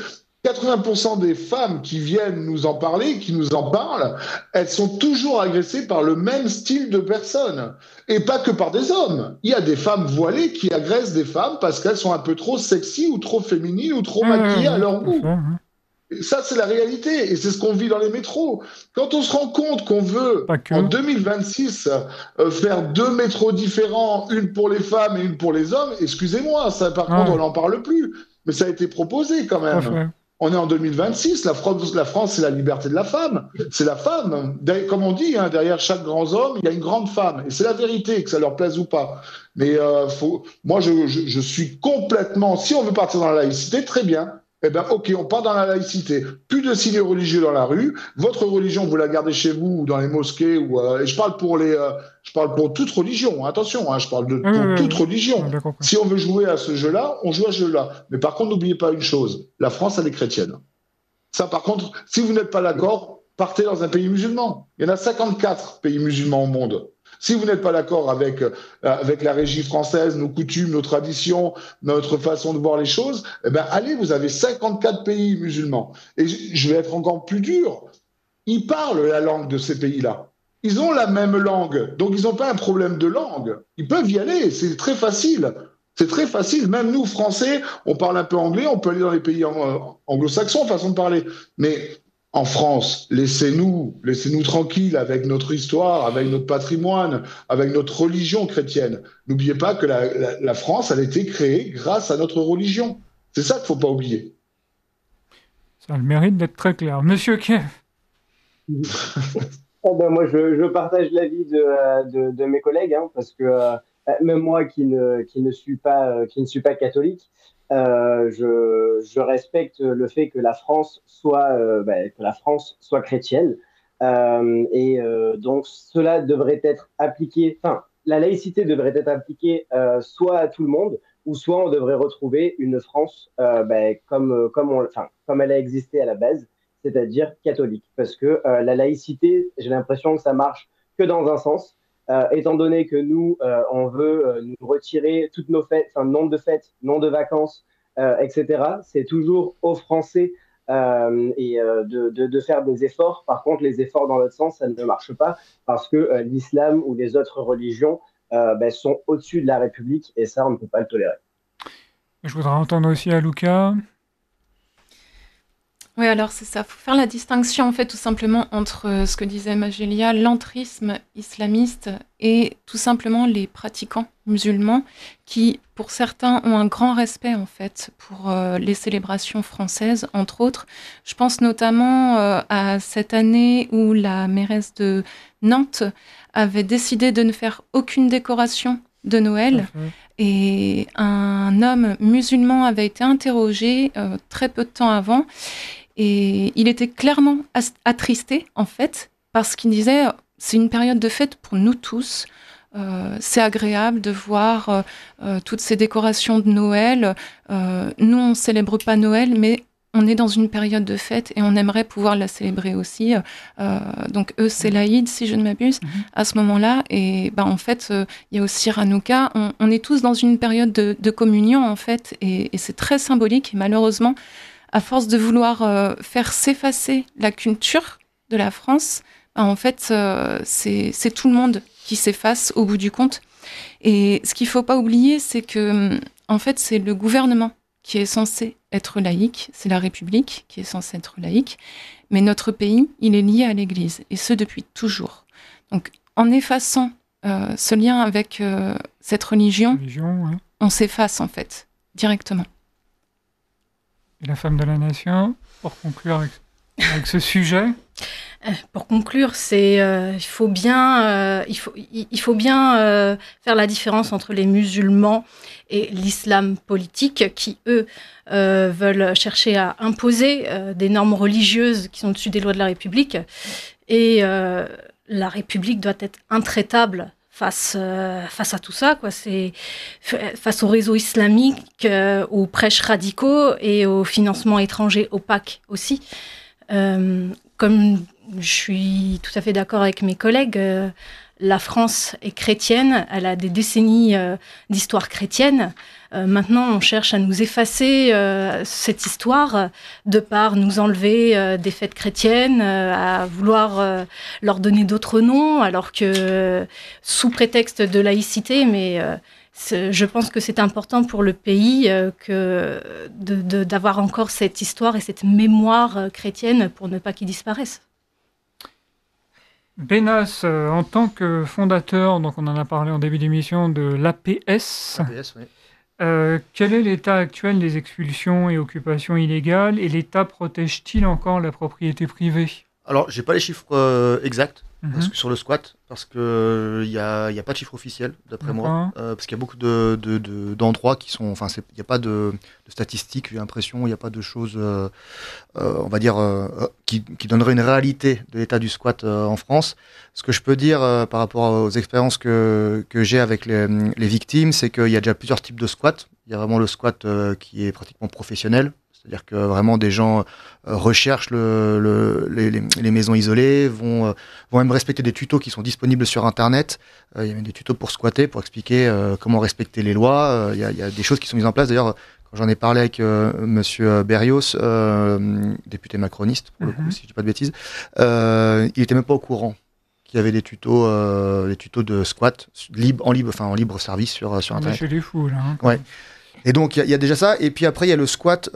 80% des femmes qui viennent nous en parler, qui nous en parlent, elles sont toujours agressées par le même style de personnes. Et pas que par des hommes. Il y a des femmes voilées qui agressent des femmes parce qu'elles sont un peu trop sexy ou trop féminines ou trop maquillées à leur goût. Et ça, c'est la réalité. Et c'est ce qu'on vit dans les métros. Quand on se rend compte qu'on veut, en 2026, faire 2 métros différents, une pour les femmes et une pour les hommes, excusez-moi, ça, par contre, on n'en parle plus. Mais ça a été proposé quand même. On est en 2026, la France, c'est la liberté de la femme. C'est la femme. Comme on dit, derrière chaque grand homme, il y a une grande femme. Et c'est la vérité, que ça leur plaise ou pas. Mais moi, je suis complètement... Si on veut partir dans la laïcité, très bien. Eh bien, ok, on part dans la laïcité. Plus de signes religieux dans la rue. Votre religion, vous la gardez chez vous ou dans les mosquées. Et je parle pour toute religion. Attention, je parle pour toute religion. Si on veut jouer à ce jeu-là, on joue à ce jeu-là. Mais par contre, n'oubliez pas une chose. La France, elle est chrétienne. Ça, par contre, si vous n'êtes pas d'accord, partez dans un pays musulman. Il y en a 54 pays musulmans au monde. Si vous n'êtes pas d'accord avec la régie française, nos coutumes, nos traditions, notre façon de voir les choses, eh ben allez, vous avez 54 pays musulmans. Et je vais être encore plus dur. Ils parlent la langue de ces pays-là. Ils ont la même langue, donc ils n'ont pas un problème de langue. Ils peuvent y aller, c'est très facile. C'est très facile. Même nous, Français, on parle un peu anglais, on peut aller dans les pays anglo-saxons, façon de parler. Mais en France, laissez-nous tranquilles avec notre histoire, avec notre patrimoine, avec notre religion chrétienne. N'oubliez pas que la France, elle a été créée grâce à notre religion. C'est ça qu'il ne faut pas oublier. Ça a le mérite d'être très clair. Monsieur Kev. Moi, je partage l'avis de mes collègues, parce que même moi qui ne suis pas catholique, je respecte le fait que la France soit chrétienne, et donc cela devrait être appliqué. Enfin, la laïcité devrait être appliquée soit à tout le monde, ou soit on devrait retrouver une France comme elle a existé à la base, c'est-à-dire catholique, parce que la laïcité, j'ai l'impression que ça marche que dans un sens. Étant donné que nous, on veut nous retirer toutes nos fêtes, nombre de fêtes, nombre de vacances, etc. C'est toujours aux Français de faire des efforts. Par contre, les efforts dans l'autre sens, ça ne marche pas parce que l'islam ou les autres religions sont au-dessus de la République et ça, on ne peut pas le tolérer. Je voudrais entendre aussi à Luca. Oui, alors c'est ça. Il faut faire la distinction, en fait, tout simplement entre ce que disait Magélia, l'entrisme islamiste et tout simplement les pratiquants musulmans qui, pour certains, ont un grand respect, en fait, pour les célébrations françaises, entre autres. Je pense notamment à cette année où la mairesse de Nantes avait décidé de ne faire aucune décoration de Noël. Et un homme musulman avait été interrogé très peu de temps avant. Et il était clairement attristé, en fait, parce qu'il disait « c'est une période de fête pour nous tous, c'est agréable de voir toutes ces décorations de Noël. Nous, on ne célèbre pas Noël, mais on est dans une période de fête et on aimerait pouvoir la célébrer aussi. Donc eux, c'est l'Aïd, si je ne m'abuse, à ce moment-là. Et en fait, il y a aussi Hanouka. On est tous dans une période de communion, en fait, et c'est très symbolique. Et malheureusement, à force de vouloir faire s'effacer la culture de la France, en fait, c'est tout le monde qui s'efface au bout du compte. Et ce qu'il ne faut pas oublier, c'est que, en fait, c'est le gouvernement qui est censé être laïque, c'est la République qui est censée être laïque, mais notre pays, il est lié à l'Église, et ce depuis toujours. Donc, en effaçant ce lien avec cette religion, ouais. On s'efface, en fait, directement. Et la femme de la nation, pour conclure avec ce sujet. Pour conclure, il faut bien faire la différence entre les musulmans et l'islam politique qui, eux, veulent chercher à imposer des normes religieuses qui sont au-dessus des lois de la République. Et la République doit être intraitable face à tout ça, quoi. C'est face aux réseaux islamiques, aux prêches radicaux et au financement étranger opaque aussi. Comme je suis tout à fait d'accord avec mes collègues, la France est chrétienne, elle a des décennies d'histoire chrétienne. Maintenant, on cherche à nous effacer cette histoire de par nous enlever des fêtes chrétiennes, à vouloir leur donner d'autres noms, alors que sous prétexte de laïcité, mais je pense que c'est important pour le pays d'avoir encore cette histoire et cette mémoire chrétienne pour ne pas qu'ils disparaissent. Benas, en tant que fondateur, donc on en a parlé en début d'émission, de l'APS, oui. Quel est l'état actuel des expulsions et occupations illégales et l'État protège-t-il encore la propriété privée? Alors, j'ai pas les chiffres exacts Mhm. sur le squat, parce que il y a pas de chiffre officiel d'après moi, parce qu'il y a beaucoup d'endroits qui sont, enfin, il n'y a pas de statistiques, j'ai l'impression, il n'y a pas de choses, on va dire, qui donneraient une réalité de l'état du squat en France. Ce que je peux dire par rapport aux expériences que j'ai avec les victimes, c'est qu'il y a déjà plusieurs types de squats. Il y a vraiment le squat qui est pratiquement professionnel. C'est-à-dire que vraiment des gens recherchent les maisons isolées, vont même respecter des tutos qui sont disponibles sur Internet. Il y a même des tutos pour squatter, pour expliquer comment respecter les lois. Il y a des choses qui sont mises en place. D'ailleurs, quand j'en ai parlé avec Monsieur Berrios, député macroniste, pour le coup, si je dis pas de bêtises, il était même pas au courant qu'il y avait des tutos de squat en libre service sur Internet. Chez les fous, là. Ouais. Et donc, il y a déjà ça. Et puis après, il y a le squat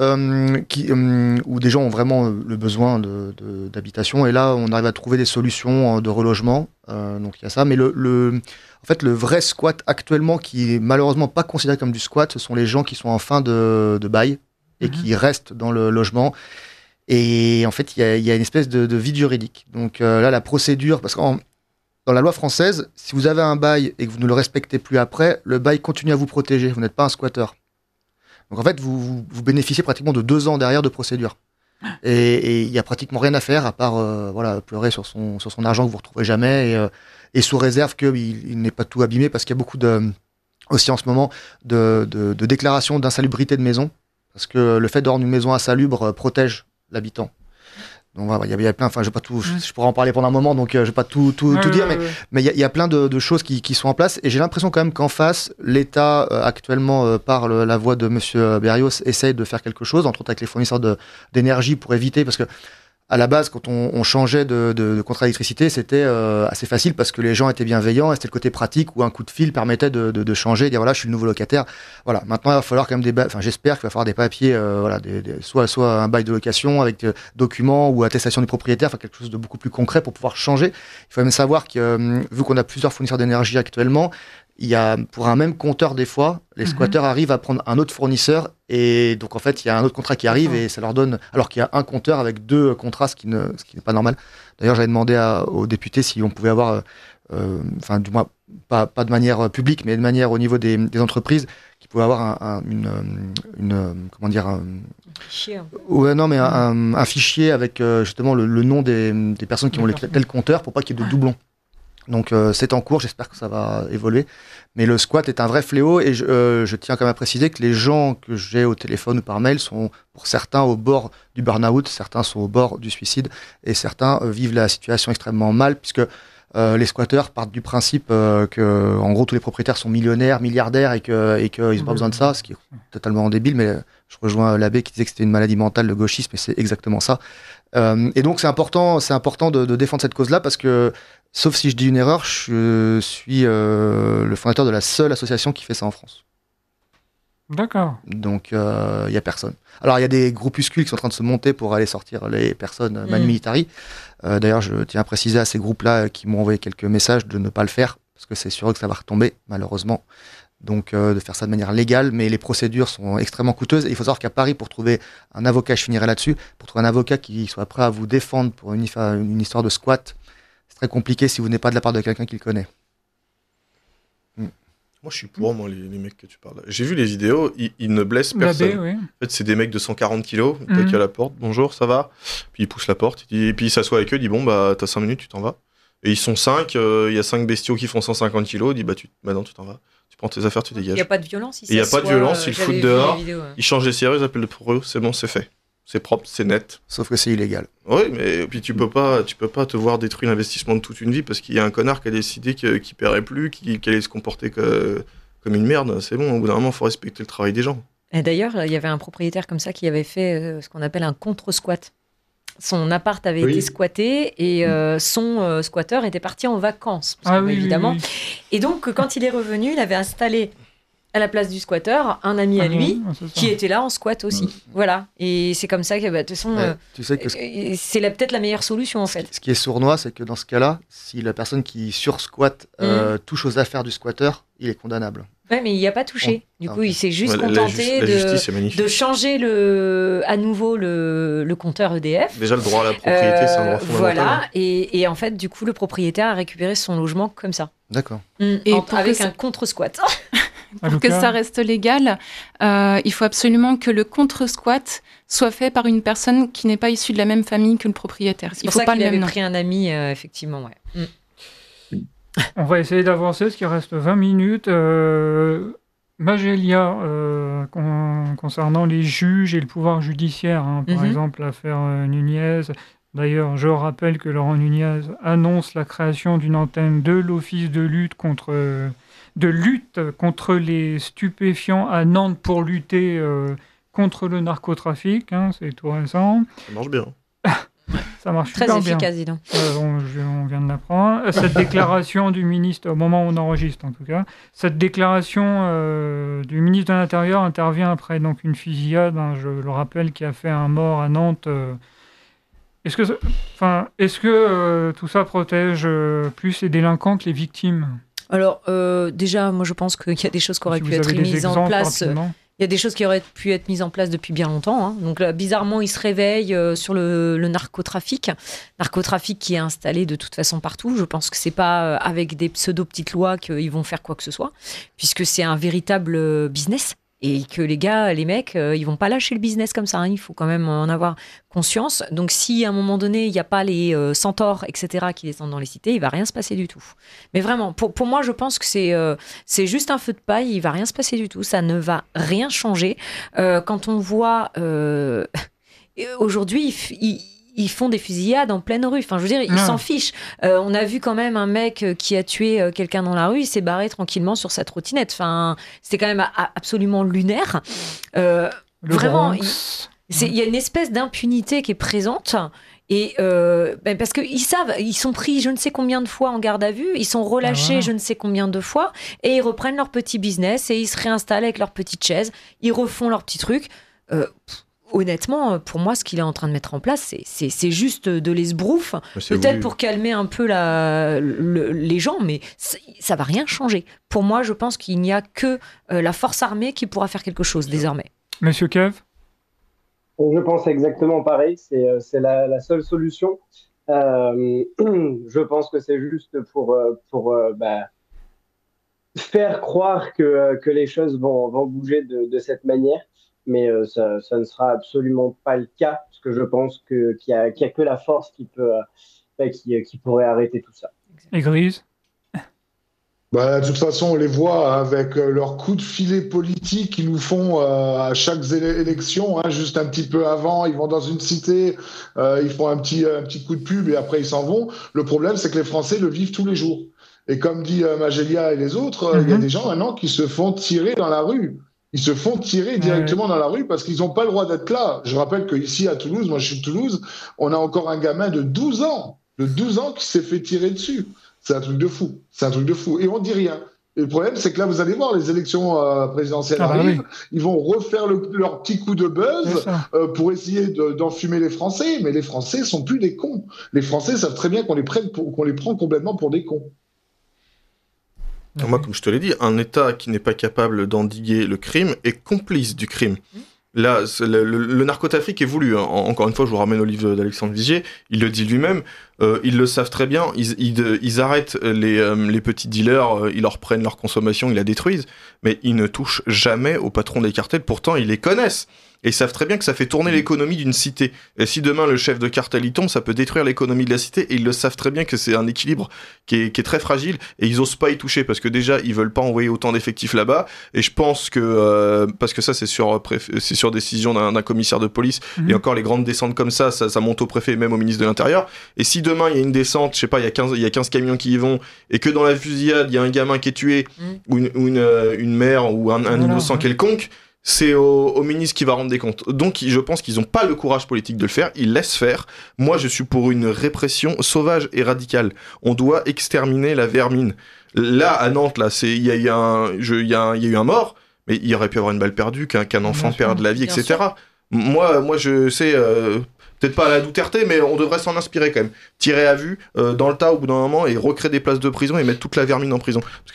où des gens ont vraiment le besoin d'habitation. Et là, on arrive à trouver des solutions de relogement. Donc, il y a ça. Mais en fait, le vrai squat actuellement, qui est malheureusement pas considéré comme du squat, ce sont les gens qui sont en fin de bail et qui restent dans le logement. Et en fait, il y a une espèce de vide juridique. Donc là, la procédure, parce que dans la loi française, si vous avez un bail et que vous ne le respectez plus après, le bail continue à vous protéger. Vous n'êtes pas un squatteur. Donc en fait, vous bénéficiez pratiquement de 2 ans derrière de procédure. Et il n'y a pratiquement rien à faire à part pleurer sur son argent que vous ne retrouverez jamais et sous réserve qu'il n'ait pas tout abîmé, parce qu'il y a beaucoup aussi en ce moment de déclarations d'insalubrité de maison, parce que le fait d'avoir une maison insalubre protège l'habitant. Donc voilà, il y a plein, enfin je pourrais en parler pendant un moment, donc je vais pas tout dire, mais il y a plein de choses qui sont en place, et j'ai l'impression quand même qu'en face, l'État actuellement, par la voix de Monsieur Berrios, essaye de faire quelque chose, entre autres avec les fournisseurs d'énergie, pour éviter, parce que à la base, quand on changeait de contrat d'électricité, c'était assez facile parce que les gens étaient bienveillants et c'était le côté pratique où un coup de fil permettait de changer, de dire voilà, je suis le nouveau locataire. Voilà, maintenant il va falloir quand même j'espère qu'il va falloir des papiers, soit un bail de location avec documents ou attestation du propriétaire, enfin quelque chose de beaucoup plus concret pour pouvoir changer. Il faut même savoir que vu qu'on a plusieurs fournisseurs d'énergie actuellement, il y a, pour un même compteur, des fois, les squatteurs arrivent à prendre un autre fournisseur, et donc en fait il y a un autre contrat qui arrive et ça leur donne, alors qu'il y a un compteur avec 2 contrats, ce qui n'est pas normal. D'ailleurs, j'avais demandé aux députés si on pouvait avoir, du moins pas de manière publique, mais de manière au niveau des entreprises, qui pouvaient avoir un fichier avec justement le nom des personnes qui ont tel compteur, pour pas qu'il y ait de doublons. Donc c'est en cours, j'espère que ça va évoluer. Mais le squat est un vrai fléau, et je tiens quand même à préciser que les gens que j'ai au téléphone ou par mail sont pour certains au bord du burn-out, certains sont au bord du suicide, et certains vivent la situation extrêmement mal, puisque Les squatteurs partent du principe que, en gros, tous les propriétaires sont millionnaires, milliardaires et qu'ils n'ont pas besoin de ça, ce qui est totalement débile. Mais je rejoins l'abbé qui disait que c'était une maladie mentale, le gauchisme, et c'est exactement ça. Et donc c'est important de défendre cette cause-là parce que, sauf si je dis une erreur, je suis le fondateur de la seule association qui fait ça en France. D'accord. Donc il y a personne. Alors il y a des groupuscules qui sont en train de se monter pour aller sortir les personnes manu militari. D'ailleurs, je tiens à préciser à ces groupes-là qui m'ont envoyé quelques messages de ne pas le faire parce que c'est sur eux que ça va retomber, malheureusement. Donc de faire ça de manière légale, mais les procédures sont extrêmement coûteuses. Et il faut savoir qu'à Paris, pour trouver un avocat, je finirai là-dessus, pour trouver un avocat qui soit prêt à vous défendre pour une histoire de squat, c'est très compliqué si vous n'êtes pas de la part de quelqu'un qui le connaît. Moi, je suis pour, les mecs que tu parles. J'ai vu les vidéos, ils ne blessent personne. L'abbé, oui. En fait, c'est des mecs de 140 kilos, ils toquent à la porte, bonjour, ça va? Puis ils poussent la porte, et puis il s'assoit avec eux, il dit, bon, bah, t'as 5 minutes, tu t'en vas. Et ils sont 5, il y a 5 bestiaux qui font 150 kilos, il dit, bah non, tu t'en vas. Tu prends tes affaires, tu dégages. Il n'y a pas de violence ici. Il n'y a pas de violence, ils le foutent dehors, ils changent les serrures, ils appellent pour eux, c'est bon, c'est fait. C'est propre, c'est net. Sauf que c'est illégal. Oui, mais puis tu peux pas te voir détruire l'investissement de toute une vie parce qu'il y a un connard qui a décidé qu'il paierait plus, qu'il allait se comporter comme une merde. C'est bon, au bout d'un moment, il faut respecter le travail des gens. Et d'ailleurs, il y avait un propriétaire comme ça qui avait fait ce qu'on appelle un contre-squat. Son appart avait été squatté et son squatteur était parti en vacances, évidemment. Oui. Et donc, quand il est revenu, il avait installé à la place du squatteur un ami à lui qui était là en squat aussi. Voilà. Et c'est comme ça que, de toute façon, tu sais que c'est peut-être la meilleure solution en fait. Ce qui est sournois, c'est que dans ce cas-là, si la personne qui sursquatte touche aux affaires du squatteur, il est condamnable. Ouais, mais il n'y a pas touché. Du coup, il s'est juste contenté de changer à nouveau le compteur EDF. Déjà, le droit à la propriété, c'est un droit fondamental. Voilà. Et en fait, du coup, le propriétaire a récupéré son logement comme ça. D'accord. Avec un contre-squat. Pour que ça reste légal, il faut absolument que le contre-squat soit fait par une personne qui n'est pas issue de la même famille que le propriétaire. Il faut pas qu'il avait pris un ami, effectivement, ouais. On va essayer d'avancer, parce qu'il reste 20 minutes. Magélia, concernant les juges et le pouvoir judiciaire, par exemple l'affaire Nunez. D'ailleurs, je rappelle que Laurent Nunez annonce la création d'une antenne de l'Office de lutte contre les stupéfiants à Nantes pour lutter contre le narcotrafic. C'est tout récent. Ça marche bien. Ça marche très efficace, dis donc. On vient de l'apprendre. Cette déclaration du ministre, au moment où on enregistre en tout cas, cette déclaration du ministre de l'Intérieur intervient après donc une fusillade, je le rappelle, qui a fait un mort à Nantes. Est-ce que tout ça protège plus les délinquants que les victimes ? Alors, déjà, moi je pense qu'il y a des choses qui auraient pu être mises en place. Il y a des choses qui auraient pu être mises en place depuis bien longtemps. Donc là, bizarrement, il se réveille sur le narcotrafic. Narcotrafic qui est installé de toute façon partout. Je pense que c'est pas avec des pseudo-petites lois qu'ils vont faire quoi que ce soit, puisque c'est un véritable business. Et que les mecs, ils vont pas lâcher le business comme ça. Il faut quand même en avoir conscience. Donc, si à un moment donné, il n'y a pas les centaures, etc., qui descendent dans les cités, il va rien se passer du tout. Mais vraiment, pour moi, je pense que c'est juste un feu de paille. Il va rien se passer du tout. Ça ne va rien changer. Quand on voit aujourd'hui, ils font des fusillades en pleine rue. Enfin, je veux dire, ils s'en fichent. On a vu quand même un mec qui a tué quelqu'un dans la rue. Il s'est barré tranquillement sur sa trottinette. Enfin, c'était quand même absolument lunaire. Vraiment, il y a une espèce d'impunité qui est présente. Et parce qu'ils savent, ils sont pris je ne sais combien de fois en garde à vue, ils sont relâchés je ne sais combien de fois, et ils reprennent leur petit business et ils se réinstallent avec leur petite chaise. Ils refont leur petit truc. Honnêtement, pour moi, ce qu'il est en train de mettre en place, c'est juste de l'esbrouf, peut-être pour calmer un peu les gens, mais ça va rien changer. Pour moi, je pense qu'il n'y a que la force armée qui pourra faire quelque chose désormais. Monsieur Kev ? Je pense exactement pareil, c'est la seule solution. Je pense que c'est juste pour faire croire que les choses vont bouger de cette manière. Mais ça ne sera absolument pas le cas, parce que je pense qu'il y a que la force qui pourrait arrêter tout ça. Et Grise ? Bah, de toute façon, on les voit avec leurs coups de filet politiques qu'ils nous font à chaque élection, hein, juste un petit peu avant, ils vont dans une cité, ils font un petit coup de pub et après ils s'en vont. Le problème, c'est que les Français le vivent tous les jours. Et comme dit Magélia et les autres, il y a des gens maintenant qui se font tirer dans la rue. Ils se font tirer directement dans la rue parce qu'ils n'ont pas le droit d'être là. Je rappelle qu'ici à Toulouse, moi je suis de Toulouse, on a encore un gamin de 12 ans, qui s'est fait tirer dessus. C'est un truc de fou. C'est un truc de fou. Et on dit rien. Et le problème, c'est que là, vous allez voir, les élections présidentielles arrivent. Ils vont refaire leur petit coup de buzz pour essayer d'enfumer les Français. Mais les Français sont plus des cons. Les Français savent très bien qu'on les prend complètement pour des cons. Moi, comme je te l'ai dit, un État qui n'est pas capable d'endiguer le crime est complice du crime. Là, le narcotrafic est voulu. Hein. Encore une fois, je vous ramène au livre d'Alexandre Vigier. Il le dit lui-même. Ils le savent très bien. Ils arrêtent les petits dealers. Ils leur prennent leur consommation. Ils la détruisent. Mais ils ne touchent jamais aux patrons des cartels. Pourtant, ils les connaissent. Et ils savent très bien que ça fait tourner l'économie d'une cité. Et si demain le chef de cartel y tombe, ça peut détruire l'économie de la cité. Et ils le savent très bien que c'est un équilibre qui est très fragile. Et ils osent pas y toucher parce que déjà ils veulent pas envoyer autant d'effectifs là-bas. Et je pense que parce que ça c'est sur décision d'un commissaire de police. Et encore les grandes descentes comme ça monte au préfet et même au ministre de l'Intérieur. Et si demain il y a une descente, je sais pas, il y a 15 camions qui y vont et que dans la fusillade il y a un gamin qui est tué ou une mère ou un innocent quelconque. C'est au ministre qui va rendre des comptes. Donc, je pense qu'ils n'ont pas le courage politique de le faire. Ils laissent faire. Moi, je suis pour une répression sauvage et radicale. On doit exterminer la vermine. Là, à Nantes, là, il y a eu un mort, mais il y aurait pu avoir une balle perdue, qu'un enfant perde la vie, etc. Moi, je sais... peut-être pas à la Duterte, mais on devrait s'en inspirer quand même. Tirer à vue dans le tas au bout d'un moment et recréer des places de prison et mettre toute la vermine en prison. Parce que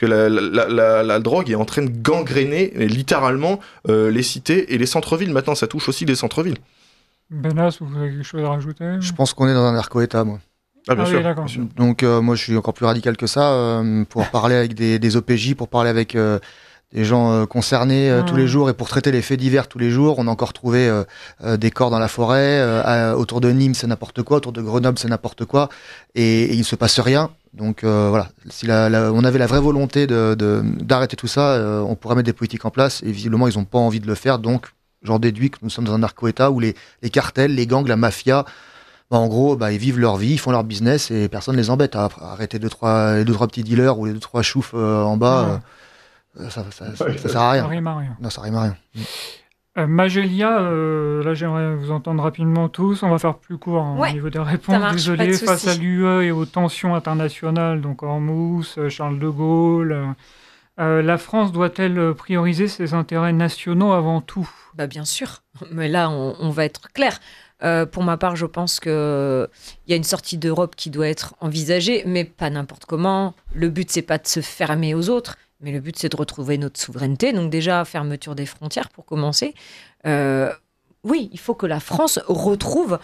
la drogue est en train de gangréner littéralement les cités et les centres-villes. Maintenant, ça touche aussi les centres-villes. Benas, vous avez quelque chose à rajouter ? Je pense qu'on est dans un narco-état, moi. Ah, bien sûr. Oui, d'accord. Donc, moi, je suis encore plus radical que ça. Pour parler avec des OPJ, pour parler avec... des gens concernés tous les jours et pour traiter les faits divers tous les jours. On a encore trouvé des corps dans la forêt. Autour de Nîmes, c'est n'importe quoi. Autour de Grenoble, c'est n'importe quoi. Et il ne se passe rien. Donc voilà, si on avait la vraie volonté d'arrêter tout ça, on pourrait mettre des politiques en place. Et visiblement, ils n'ont pas envie de le faire. Donc, j'en déduis que nous sommes dans un narco-état où les cartels, les gangs, la mafia... en gros, ils vivent leur vie, ils font leur business et personne ne les embête. À arrêter deux, trois petits dealers ou les 2-3 choufs en bas... Ça sert à rien. Ça rime à rien. Non, ça rime à rien. Magélia, là j'aimerais vous entendre rapidement tous. On va faire plus court au niveau des réponses. Désolé, face à l'UE et aux tensions internationales, donc Hormuz, Charles de Gaulle, la France doit-elle prioriser ses intérêts nationaux avant tout ? Bien sûr, mais là on va être clair. Pour ma part, je pense qu'il y a une sortie d'Europe qui doit être envisagée, mais pas n'importe comment. Le but, c'est pas de se fermer aux autres. Mais le but, c'est de retrouver notre souveraineté. Donc déjà, fermeture des frontières pour commencer. Oui, il faut que la France retrouve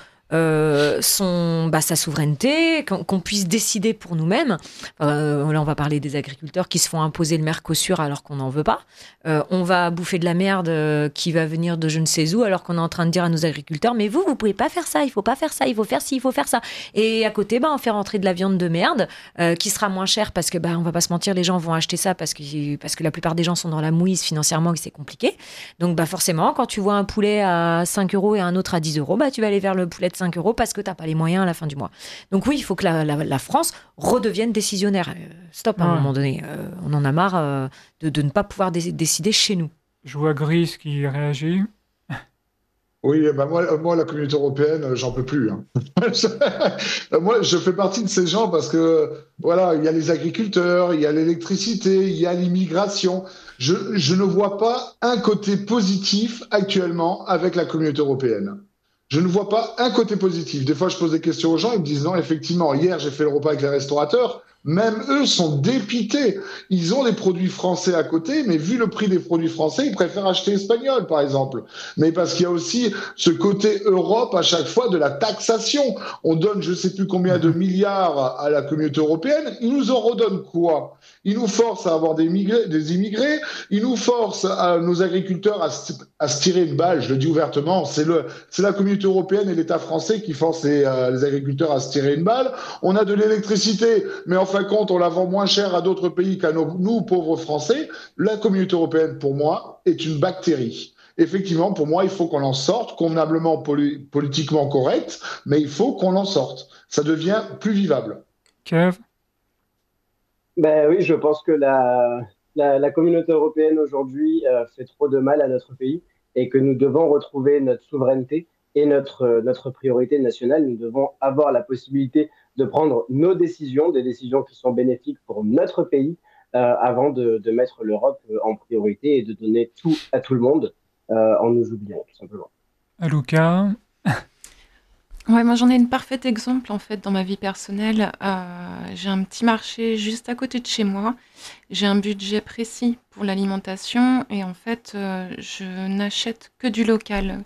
sa souveraineté, qu'on puisse décider pour nous-mêmes. Là, on va parler des agriculteurs qui se font imposer le Mercosur alors qu'on n'en veut pas. On va bouffer de la merde qui va venir de je ne sais où alors qu'on est en train de dire à nos agriculteurs mais vous pouvez pas faire ça, il faut pas faire ça, il faut faire ci, il faut faire ça. Et à côté, on fait rentrer de la viande de merde qui sera moins chère parce que on va pas se mentir, les gens vont acheter ça parce que la plupart des gens sont dans la mouise financièrement et c'est compliqué. Donc forcément, quand tu vois un poulet à 5 € et un autre à 10 €, tu vas aller vers le poulet de 5 € parce que tu n'as pas les moyens à la fin du mois. Donc oui, il faut que la France redevienne décisionnaire. Stop, à un moment donné. On en a marre de ne pas pouvoir décider chez nous. Je vois Gris qui réagit. Oui, moi, la communauté européenne, j'en peux plus. Hein. Moi, je fais partie de ces gens parce que, voilà, il y a les agriculteurs, il y a l'électricité, il y a l'immigration. Je ne vois pas un côté positif actuellement avec la communauté européenne. Je ne vois pas un côté positif. Des fois, je pose des questions aux gens, ils me disent non, effectivement, hier, j'ai fait le repas avec les restaurateurs. Même eux sont dépités. Ils ont des produits français à côté, mais vu le prix des produits français, ils préfèrent acheter espagnol, par exemple. Mais parce qu'il y a aussi ce côté Europe à chaque fois de la taxation. On donne je ne sais plus combien de milliards à la communauté européenne. Ils nous en redonnent quoi ? Ils nous forcent à avoir des immigrés. Ils nous forcent à nos agriculteurs à se tirer une balle. Je le dis ouvertement. C'est la communauté européenne et l'État français qui forcent les agriculteurs à se tirer une balle. On a de l'électricité, mais en fin de compte, on la vend moins cher à d'autres pays qu'à nous, pauvres Français. La communauté européenne, pour moi, est une bactérie. Effectivement, pour moi, il faut qu'on en sorte, convenablement politiquement correct, mais il faut qu'on en sorte. Ça devient plus vivable. Kev? Ben oui, je pense que la communauté européenne aujourd'hui fait trop de mal à notre pays et que nous devons retrouver notre souveraineté et notre priorité nationale. Nous devons avoir la possibilité de prendre nos décisions, des décisions qui sont bénéfiques pour notre pays, avant de mettre l'Europe en priorité et de donner tout à tout le monde en nous oubliant, tout simplement. Luca? Ouais, moi j'en ai un parfait exemple en fait dans ma vie personnelle. J'ai un petit marché juste à côté de chez moi. J'ai un budget précis pour l'alimentation et en fait je n'achète que du local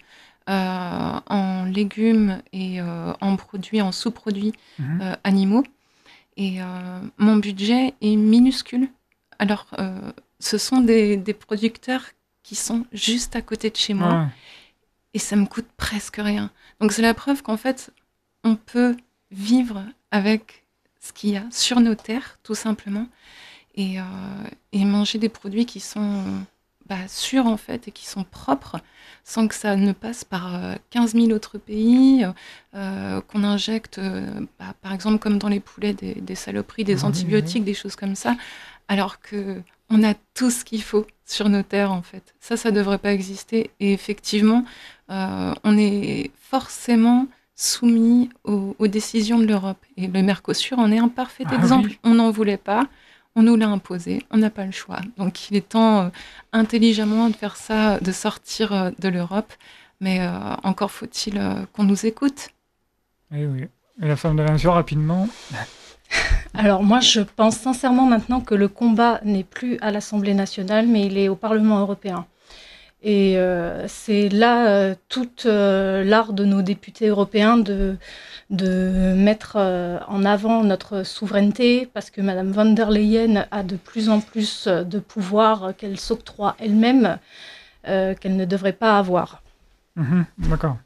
en légumes et en produits, en sous-produits animaux. Et mon budget est minuscule. Alors ce sont des producteurs qui sont juste à côté de chez moi. Et ça me coûte presque rien. Donc c'est la preuve qu'en fait, on peut vivre avec ce qu'il y a sur nos terres, tout simplement, et manger des produits qui sont sûrs, en fait, et qui sont propres, sans que ça ne passe par 15 000 autres pays, qu'on injecte, par exemple, comme dans les poulets, des saloperies, des antibiotiques, des choses comme ça, alors qu'on a tout ce qu'il faut sur nos terres, en fait. Ça devrait pas exister. Et effectivement, on est forcément soumis aux décisions de l'Europe. Et le Mercosur en est un parfait exemple. Oui. On n'en voulait pas, on nous l'a imposé, on n'a pas le choix. Donc il est temps intelligemment de faire ça, de sortir de l'Europe. Mais encore faut-il qu'on nous écoute. Et oui. Et la femme de l'insur, rapidement. Alors moi, je pense sincèrement maintenant que le combat n'est plus à l'Assemblée nationale, mais il est au Parlement européen. Et c'est là tout l'art de nos députés européens de mettre en avant notre souveraineté, parce que Madame von der Leyen a de plus en plus de pouvoir qu'elle s'octroie elle-même, qu'elle ne devrait pas avoir. D'accord.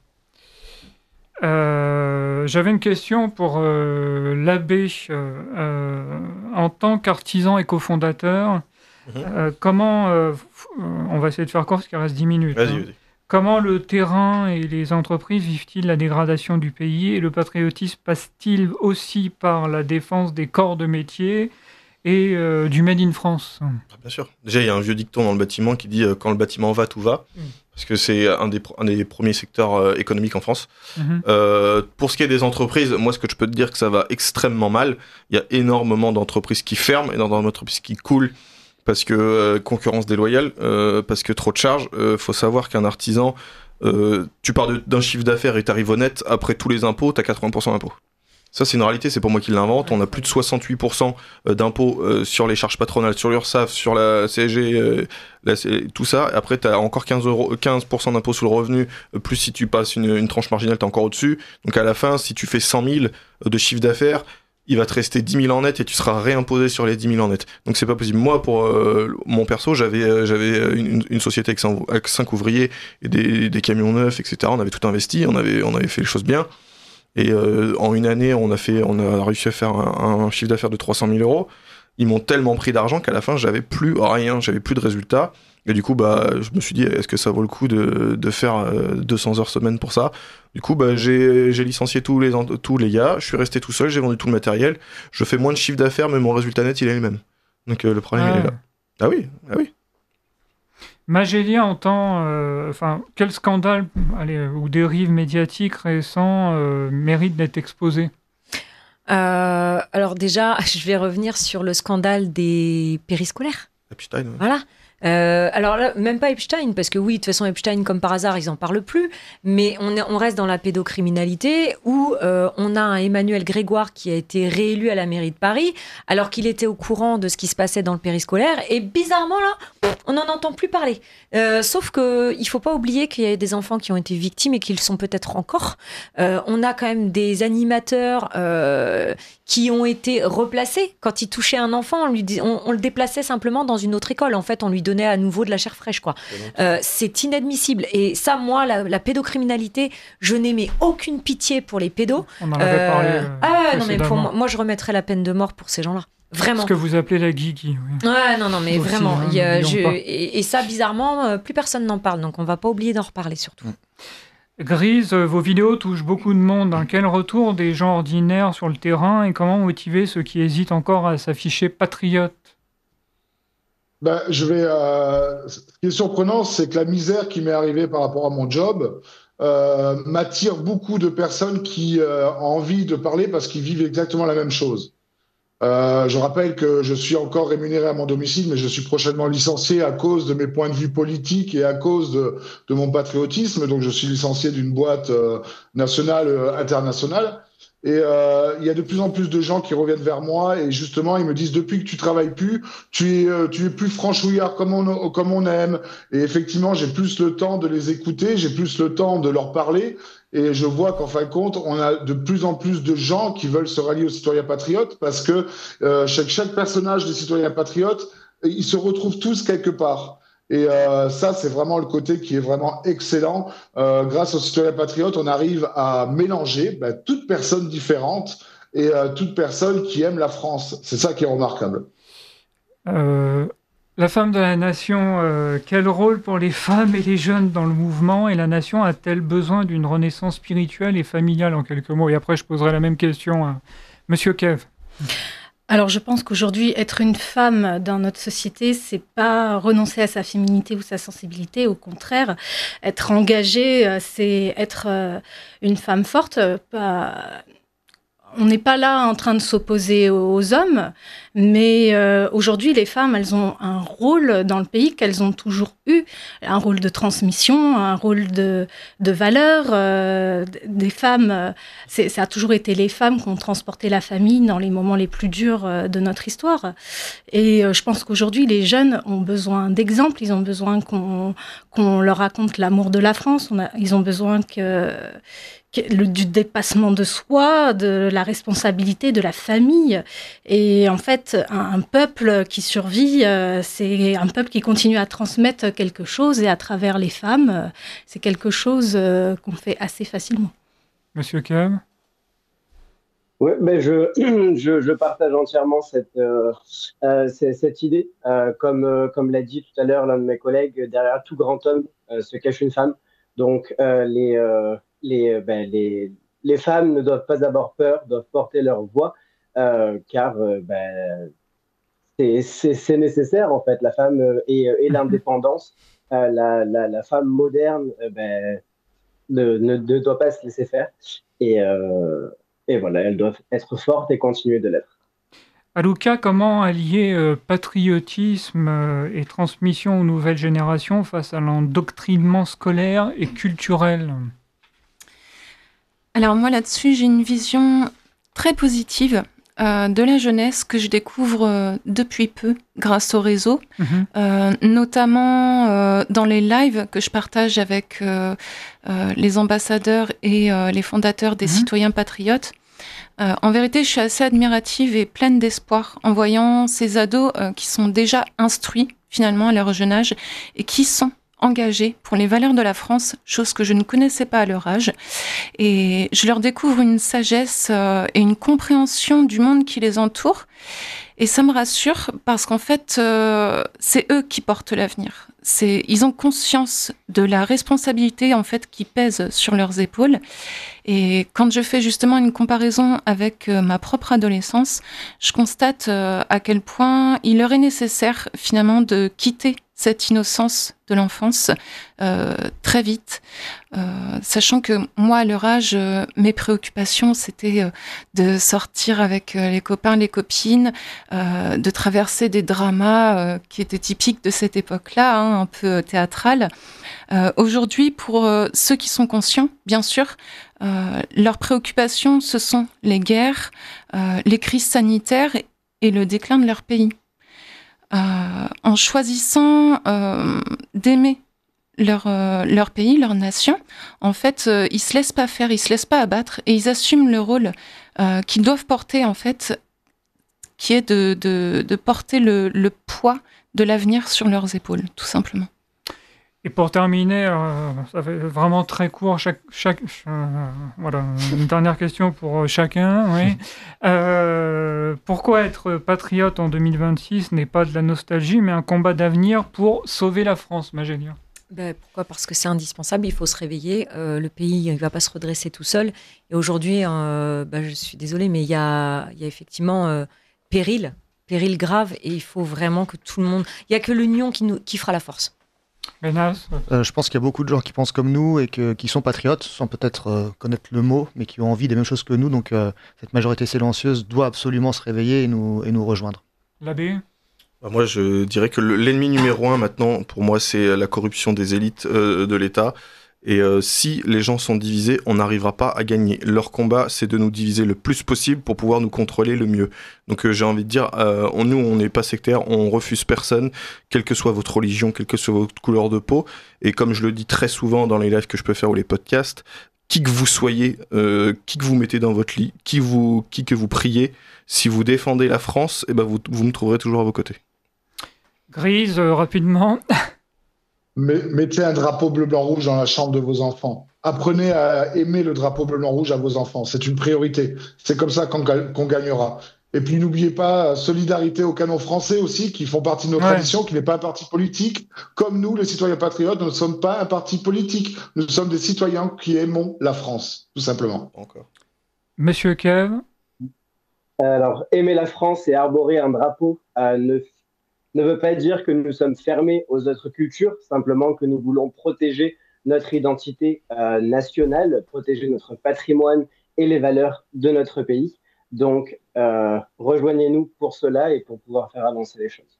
J'avais une question pour l'abbé. En tant qu'artisan et cofondateur, comment, on va essayer de faire court parce qu'il reste 10 minutes. Vas-y. Comment le terrain et les entreprises vivent-ils la dégradation du pays et le patriotisme passe-t-il aussi par la défense des corps de métier et du Made in France? Bien sûr. Déjà, il y a un vieux dicton dans le bâtiment qui dit quand le bâtiment va, tout va. Parce que c'est un des premiers secteurs économiques en France. Pour ce qui est des entreprises, moi, ce que je peux te dire, que ça va extrêmement mal. Il y a énormément d'entreprises qui ferment, énormément d'entreprises qui coulent parce que concurrence déloyale, parce que trop de charges. Faut savoir qu'un artisan, tu pars d'un chiffre d'affaires et t'arrives au net, après tous les impôts, t'as 80% d'impôts. Ça, c'est une réalité, c'est pas moi qui l'invente. On a plus de 68% d'impôts sur les charges patronales, sur l'URSSAF, sur la CSG, tout ça. Et après, t'as encore 15% d'impôts sur le revenu, plus si tu passes une tranche marginale, t'es encore au-dessus. Donc à la fin, si tu fais 100 000 de chiffre d'affaires, il va te rester 10 000 en net et tu seras réimposé sur les 10 000 en net. Donc c'est pas possible. Moi, pour mon perso, j'avais une société avec 5 ouvriers et des camions neufs, etc. On avait tout investi, on avait fait les choses bien. Et en une année, on a réussi à faire un chiffre d'affaires de 300 000 euros. Ils m'ont tellement pris d'argent qu'à la fin, j'avais plus rien, j'avais plus de résultats. Et du coup, je me suis dit, est-ce que ça vaut le coup de faire 200 heures semaine pour ça? Du coup, j'ai licencié tous les gars, je suis resté tout seul, j'ai vendu tout le matériel. Je fais moins de chiffre d'affaires, mais mon résultat net, il est le même. Donc le problème, il est là. Ah oui. Magélia entend, quel scandale ou dérive médiatique récent mérite d'être exposé? Alors déjà, je vais revenir sur le scandale des périscolaires. Epstein. Ouais. Voilà. Alors là, même pas Epstein, parce que oui, de toute façon, Epstein, comme par hasard, ils en parlent plus, mais on reste dans la pédocriminalité où on a un Emmanuel Grégoire qui a été réélu à la mairie de Paris, alors qu'il était au courant de ce qui se passait dans le périscolaire, et bizarrement, là, on n'en entend plus parler. Sauf qu'il ne faut pas oublier qu'il y a des enfants qui ont été victimes et qu'ils le sont peut-être encore. On a quand même des animateurs qui ont été replacés. Quand ils touchaient un enfant, on le déplaçait simplement dans une autre école. En fait, on lui donnait à nouveau de la chair fraîche, quoi. C'est inadmissible. Et ça, moi, la pédocriminalité, je n'aimais aucune pitié pour les pédos. On en avait parlé. Non, mais moi, je remettrais la peine de mort pour ces gens-là. Vraiment. Ce que vous appelez la guigui. Oui. Ouais, non, mais aussi, vraiment. hein, Et ça, bizarrement, plus personne n'en parle. Donc, on va pas oublier d'en reparler, surtout. Grise, vos vidéos touchent beaucoup de monde. Quel retour des gens ordinaires sur le terrain et comment motiver ceux qui hésitent encore à s'afficher patriotes? Ce qui est surprenant, c'est que la misère qui m'est arrivée par rapport à mon job m'attire beaucoup de personnes qui ont envie de parler parce qu'ils vivent exactement la même chose. Je rappelle que je suis encore rémunéré à mon domicile, mais je suis prochainement licencié à cause de mes points de vue politiques et à cause de mon patriotisme. Donc, je suis licencié d'une boîte nationale, internationale. Et il y a de plus en plus de gens qui reviennent vers moi et justement, ils me disent depuis que tu travailles plus, tu es plus franchouillard comme on aime. Et effectivement, j'ai plus le temps de les écouter, j'ai plus le temps de leur parler. Et je vois qu'en fin de compte, on a de plus en plus de gens qui veulent se rallier aux citoyens patriotes parce que chaque personnage des citoyens patriotes, ils se retrouvent tous quelque part. Et ça, c'est vraiment le côté qui est vraiment excellent. Grâce aux citoyens patriotes, on arrive à mélanger toute personne différente et toute personne qui aime la France. C'est ça qui est remarquable. La femme de la nation, quel rôle pour les femmes et les jeunes dans le mouvement? Et la nation a-t-elle besoin d'une renaissance spirituelle et familiale, en quelques mots? Et après, je poserai la même question à Monsieur Kev. Alors, je pense qu'aujourd'hui, être une femme dans notre société, c'est pas renoncer à sa féminité ou sa sensibilité. Au contraire, être engagée, c'est être une femme forte. On n'est pas là en train de s'opposer aux hommes, mais aujourd'hui, les femmes, elles ont un rôle dans le pays qu'elles ont toujours eu, un rôle de transmission, un rôle de valeur. Des femmes, ça a toujours été les femmes qui ont transporté la famille dans les moments les plus durs de notre histoire. Et je pense qu'aujourd'hui, les jeunes ont besoin d'exemples, ils ont besoin qu'on leur raconte l'amour de la France, ils ont besoin du dépassement de soi, de la responsabilité de la famille. Et en fait, un peuple qui survit, c'est un peuple qui continue à transmettre quelque chose. Et à travers les femmes, c'est quelque chose qu'on fait assez facilement. Monsieur Kev? Oui, je partage entièrement cette idée. Comme l'a dit tout à l'heure l'un de mes collègues, derrière tout grand homme se cache une femme. Donc, les femmes ne doivent pas avoir peur, doivent porter leur voix, car c'est nécessaire en fait. La femme et l'indépendance, la femme moderne ne doit pas se laisser faire. Et voilà, elles doivent être fortes et continuer de l'être. Alouka, comment allier patriotisme et transmission aux nouvelles générations face à l'endoctrinement scolaire et culturel? Alors moi là-dessus, j'ai une vision très positive de la jeunesse que je découvre depuis peu grâce au réseau, notamment dans les lives que je partage avec les ambassadeurs et les fondateurs des citoyens patriotes. En vérité, je suis assez admirative et pleine d'espoir en voyant ces ados qui sont déjà instruits finalement à leur jeune âge et qui sont engagés pour les valeurs de la France, chose que je ne connaissais pas à leur âge. Et je leur découvre une sagesse et une compréhension du monde qui les entoure. Et ça me rassure parce qu'en fait, c'est eux qui portent l'avenir. Ils ont conscience de la responsabilité en fait qui pèse sur leurs épaules. Et quand je fais justement une comparaison avec ma propre adolescence, je constate à quel point il leur est nécessaire finalement de quitter cette innocence de l'enfance très vite, sachant que moi, à leur âge, mes préoccupations, c'était de sortir avec les copains, les copines, de traverser des dramas qui étaient typiques de cette époque-là, un peu théâtrales. Aujourd'hui, pour ceux qui sont conscients, bien sûr, leurs préoccupations, ce sont les guerres, les crises sanitaires et le déclin de leur pays. En choisissant d'aimer leur pays, leur nation, en fait, ils se laissent pas faire, ils se laissent pas abattre et ils assument le rôle qu'ils doivent porter, en fait, qui est de porter le poids de l'avenir sur leurs épaules, tout simplement. Et pour terminer, ça fait vraiment très court, voilà, une dernière question pour chacun. Oui. Pourquoi être patriote en 2026 n'est pas de la nostalgie, mais un combat d'avenir pour sauver la France, Magélia? Pourquoi ? Parce que c'est indispensable, il faut se réveiller. Le pays ne va pas se redresser tout seul. Et aujourd'hui, je suis désolée, mais il y a effectivement péril grave, et il faut vraiment que tout le monde... Il n'y a que l'union qui fera la force. Je pense qu'il y a beaucoup de gens qui pensent comme nous et qui sont patriotes, sans peut-être connaître le mot, mais qui ont envie des mêmes choses que nous. Donc cette majorité silencieuse doit absolument se réveiller et nous rejoindre. L'abbé ? Moi, je dirais que l'ennemi numéro 1 maintenant, pour moi, c'est la corruption des élites de l'État. Et si les gens sont divisés, on n'arrivera pas à gagner. Leur combat, c'est de nous diviser le plus possible pour pouvoir nous contrôler le mieux. Donc j'ai envie de dire, nous, on n'est pas sectaires, on refuse personne, quelle que soit votre religion, quelle que soit votre couleur de peau. Et comme je le dis très souvent dans les lives que je peux faire ou les podcasts, qui que vous soyez, qui que vous mettez dans votre lit, qui que vous priez, si vous défendez la France, vous me trouverez toujours à vos côtés. Grise, rapidement. Mettez un drapeau bleu-blanc-rouge dans la chambre de vos enfants. Apprenez à aimer le drapeau bleu-blanc-rouge à vos enfants. C'est une priorité. C'est comme ça qu'on gagnera. Et puis n'oubliez pas, solidarité aux canons français aussi, qui font partie de nos traditions, qui n'est pas un parti politique. Comme nous, les citoyens patriotes, nous ne sommes pas un parti politique. Nous sommes des citoyens qui aimons la France, tout simplement. Encore. Monsieur Kev. Alors, aimer la France et arborer un drapeau ne veut pas dire que nous sommes fermés aux autres cultures, simplement que nous voulons protéger notre identité nationale, protéger notre patrimoine et les valeurs de notre pays. Donc, rejoignez-nous pour cela et pour pouvoir faire avancer les choses.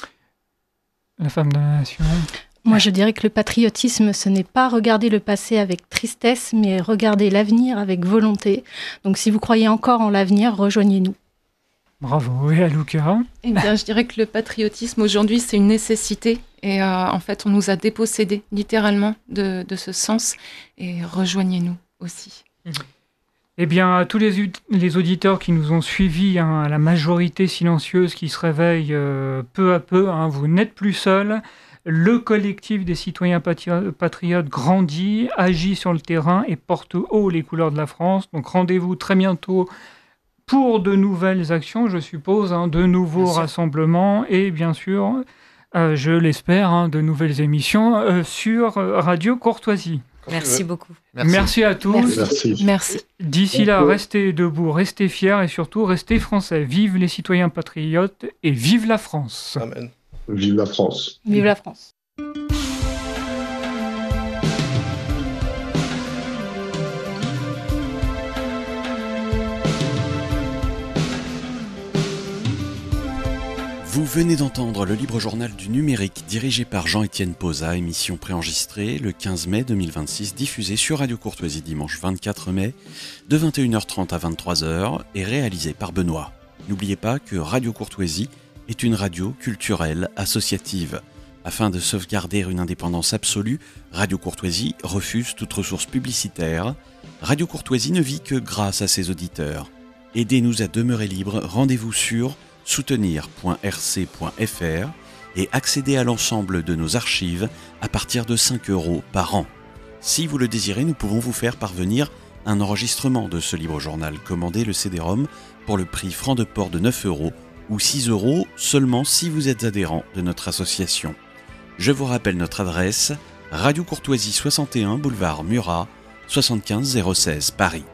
La femme de la nation. Moi, je dirais que le patriotisme, ce n'est pas regarder le passé avec tristesse, mais regarder l'avenir avec volonté. Donc, si vous croyez encore en l'avenir, rejoignez-nous. Bravo. Et à Luca ? Eh bien, je dirais que le patriotisme, aujourd'hui, c'est une nécessité. Et en fait, on nous a dépossédés, littéralement, de ce sens. Et rejoignez-nous aussi. Eh bien, à tous les auditeurs qui nous ont suivis, à la majorité silencieuse qui se réveille peu à peu, vous n'êtes plus seuls. Le collectif des citoyens patriotes grandit, agit sur le terrain et porte haut les couleurs de la France. Donc rendez-vous très bientôt pour de nouvelles actions, je suppose, de nouveaux rassemblements et bien sûr, je l'espère, de nouvelles émissions sur Radio Courtoisie. Merci beaucoup. Merci à tous. Merci. D'ici là, restez debout, restez fiers et surtout restez français. Vive les citoyens patriotes et vive la France. Amen. Vive la France. Vive la France. Vous venez d'entendre le libre journal du numérique dirigé par Jean-Étienne Posa, émission préenregistrée le 15 mai 2026, diffusée sur Radio Courtoisie dimanche 24 mai de 21h30 à 23h et réalisée par Benoît. N'oubliez pas que Radio Courtoisie est une radio culturelle associative. Afin de sauvegarder une indépendance absolue, Radio Courtoisie refuse toute ressource publicitaire. Radio Courtoisie ne vit que grâce à ses auditeurs. Aidez-nous à demeurer libres, rendez-vous sur soutenir.rc.fr et accédez à l'ensemble de nos archives à partir de 5 € par an. Si vous le désirez, nous pouvons vous faire parvenir un enregistrement de ce libre journal. Commandez le CD-ROM pour le prix franc de port de 9 € ou 6 € seulement si vous êtes adhérent de notre association. Je vous rappelle notre adresse, Radio Courtoisie 61 boulevard Murat, 75 016 Paris.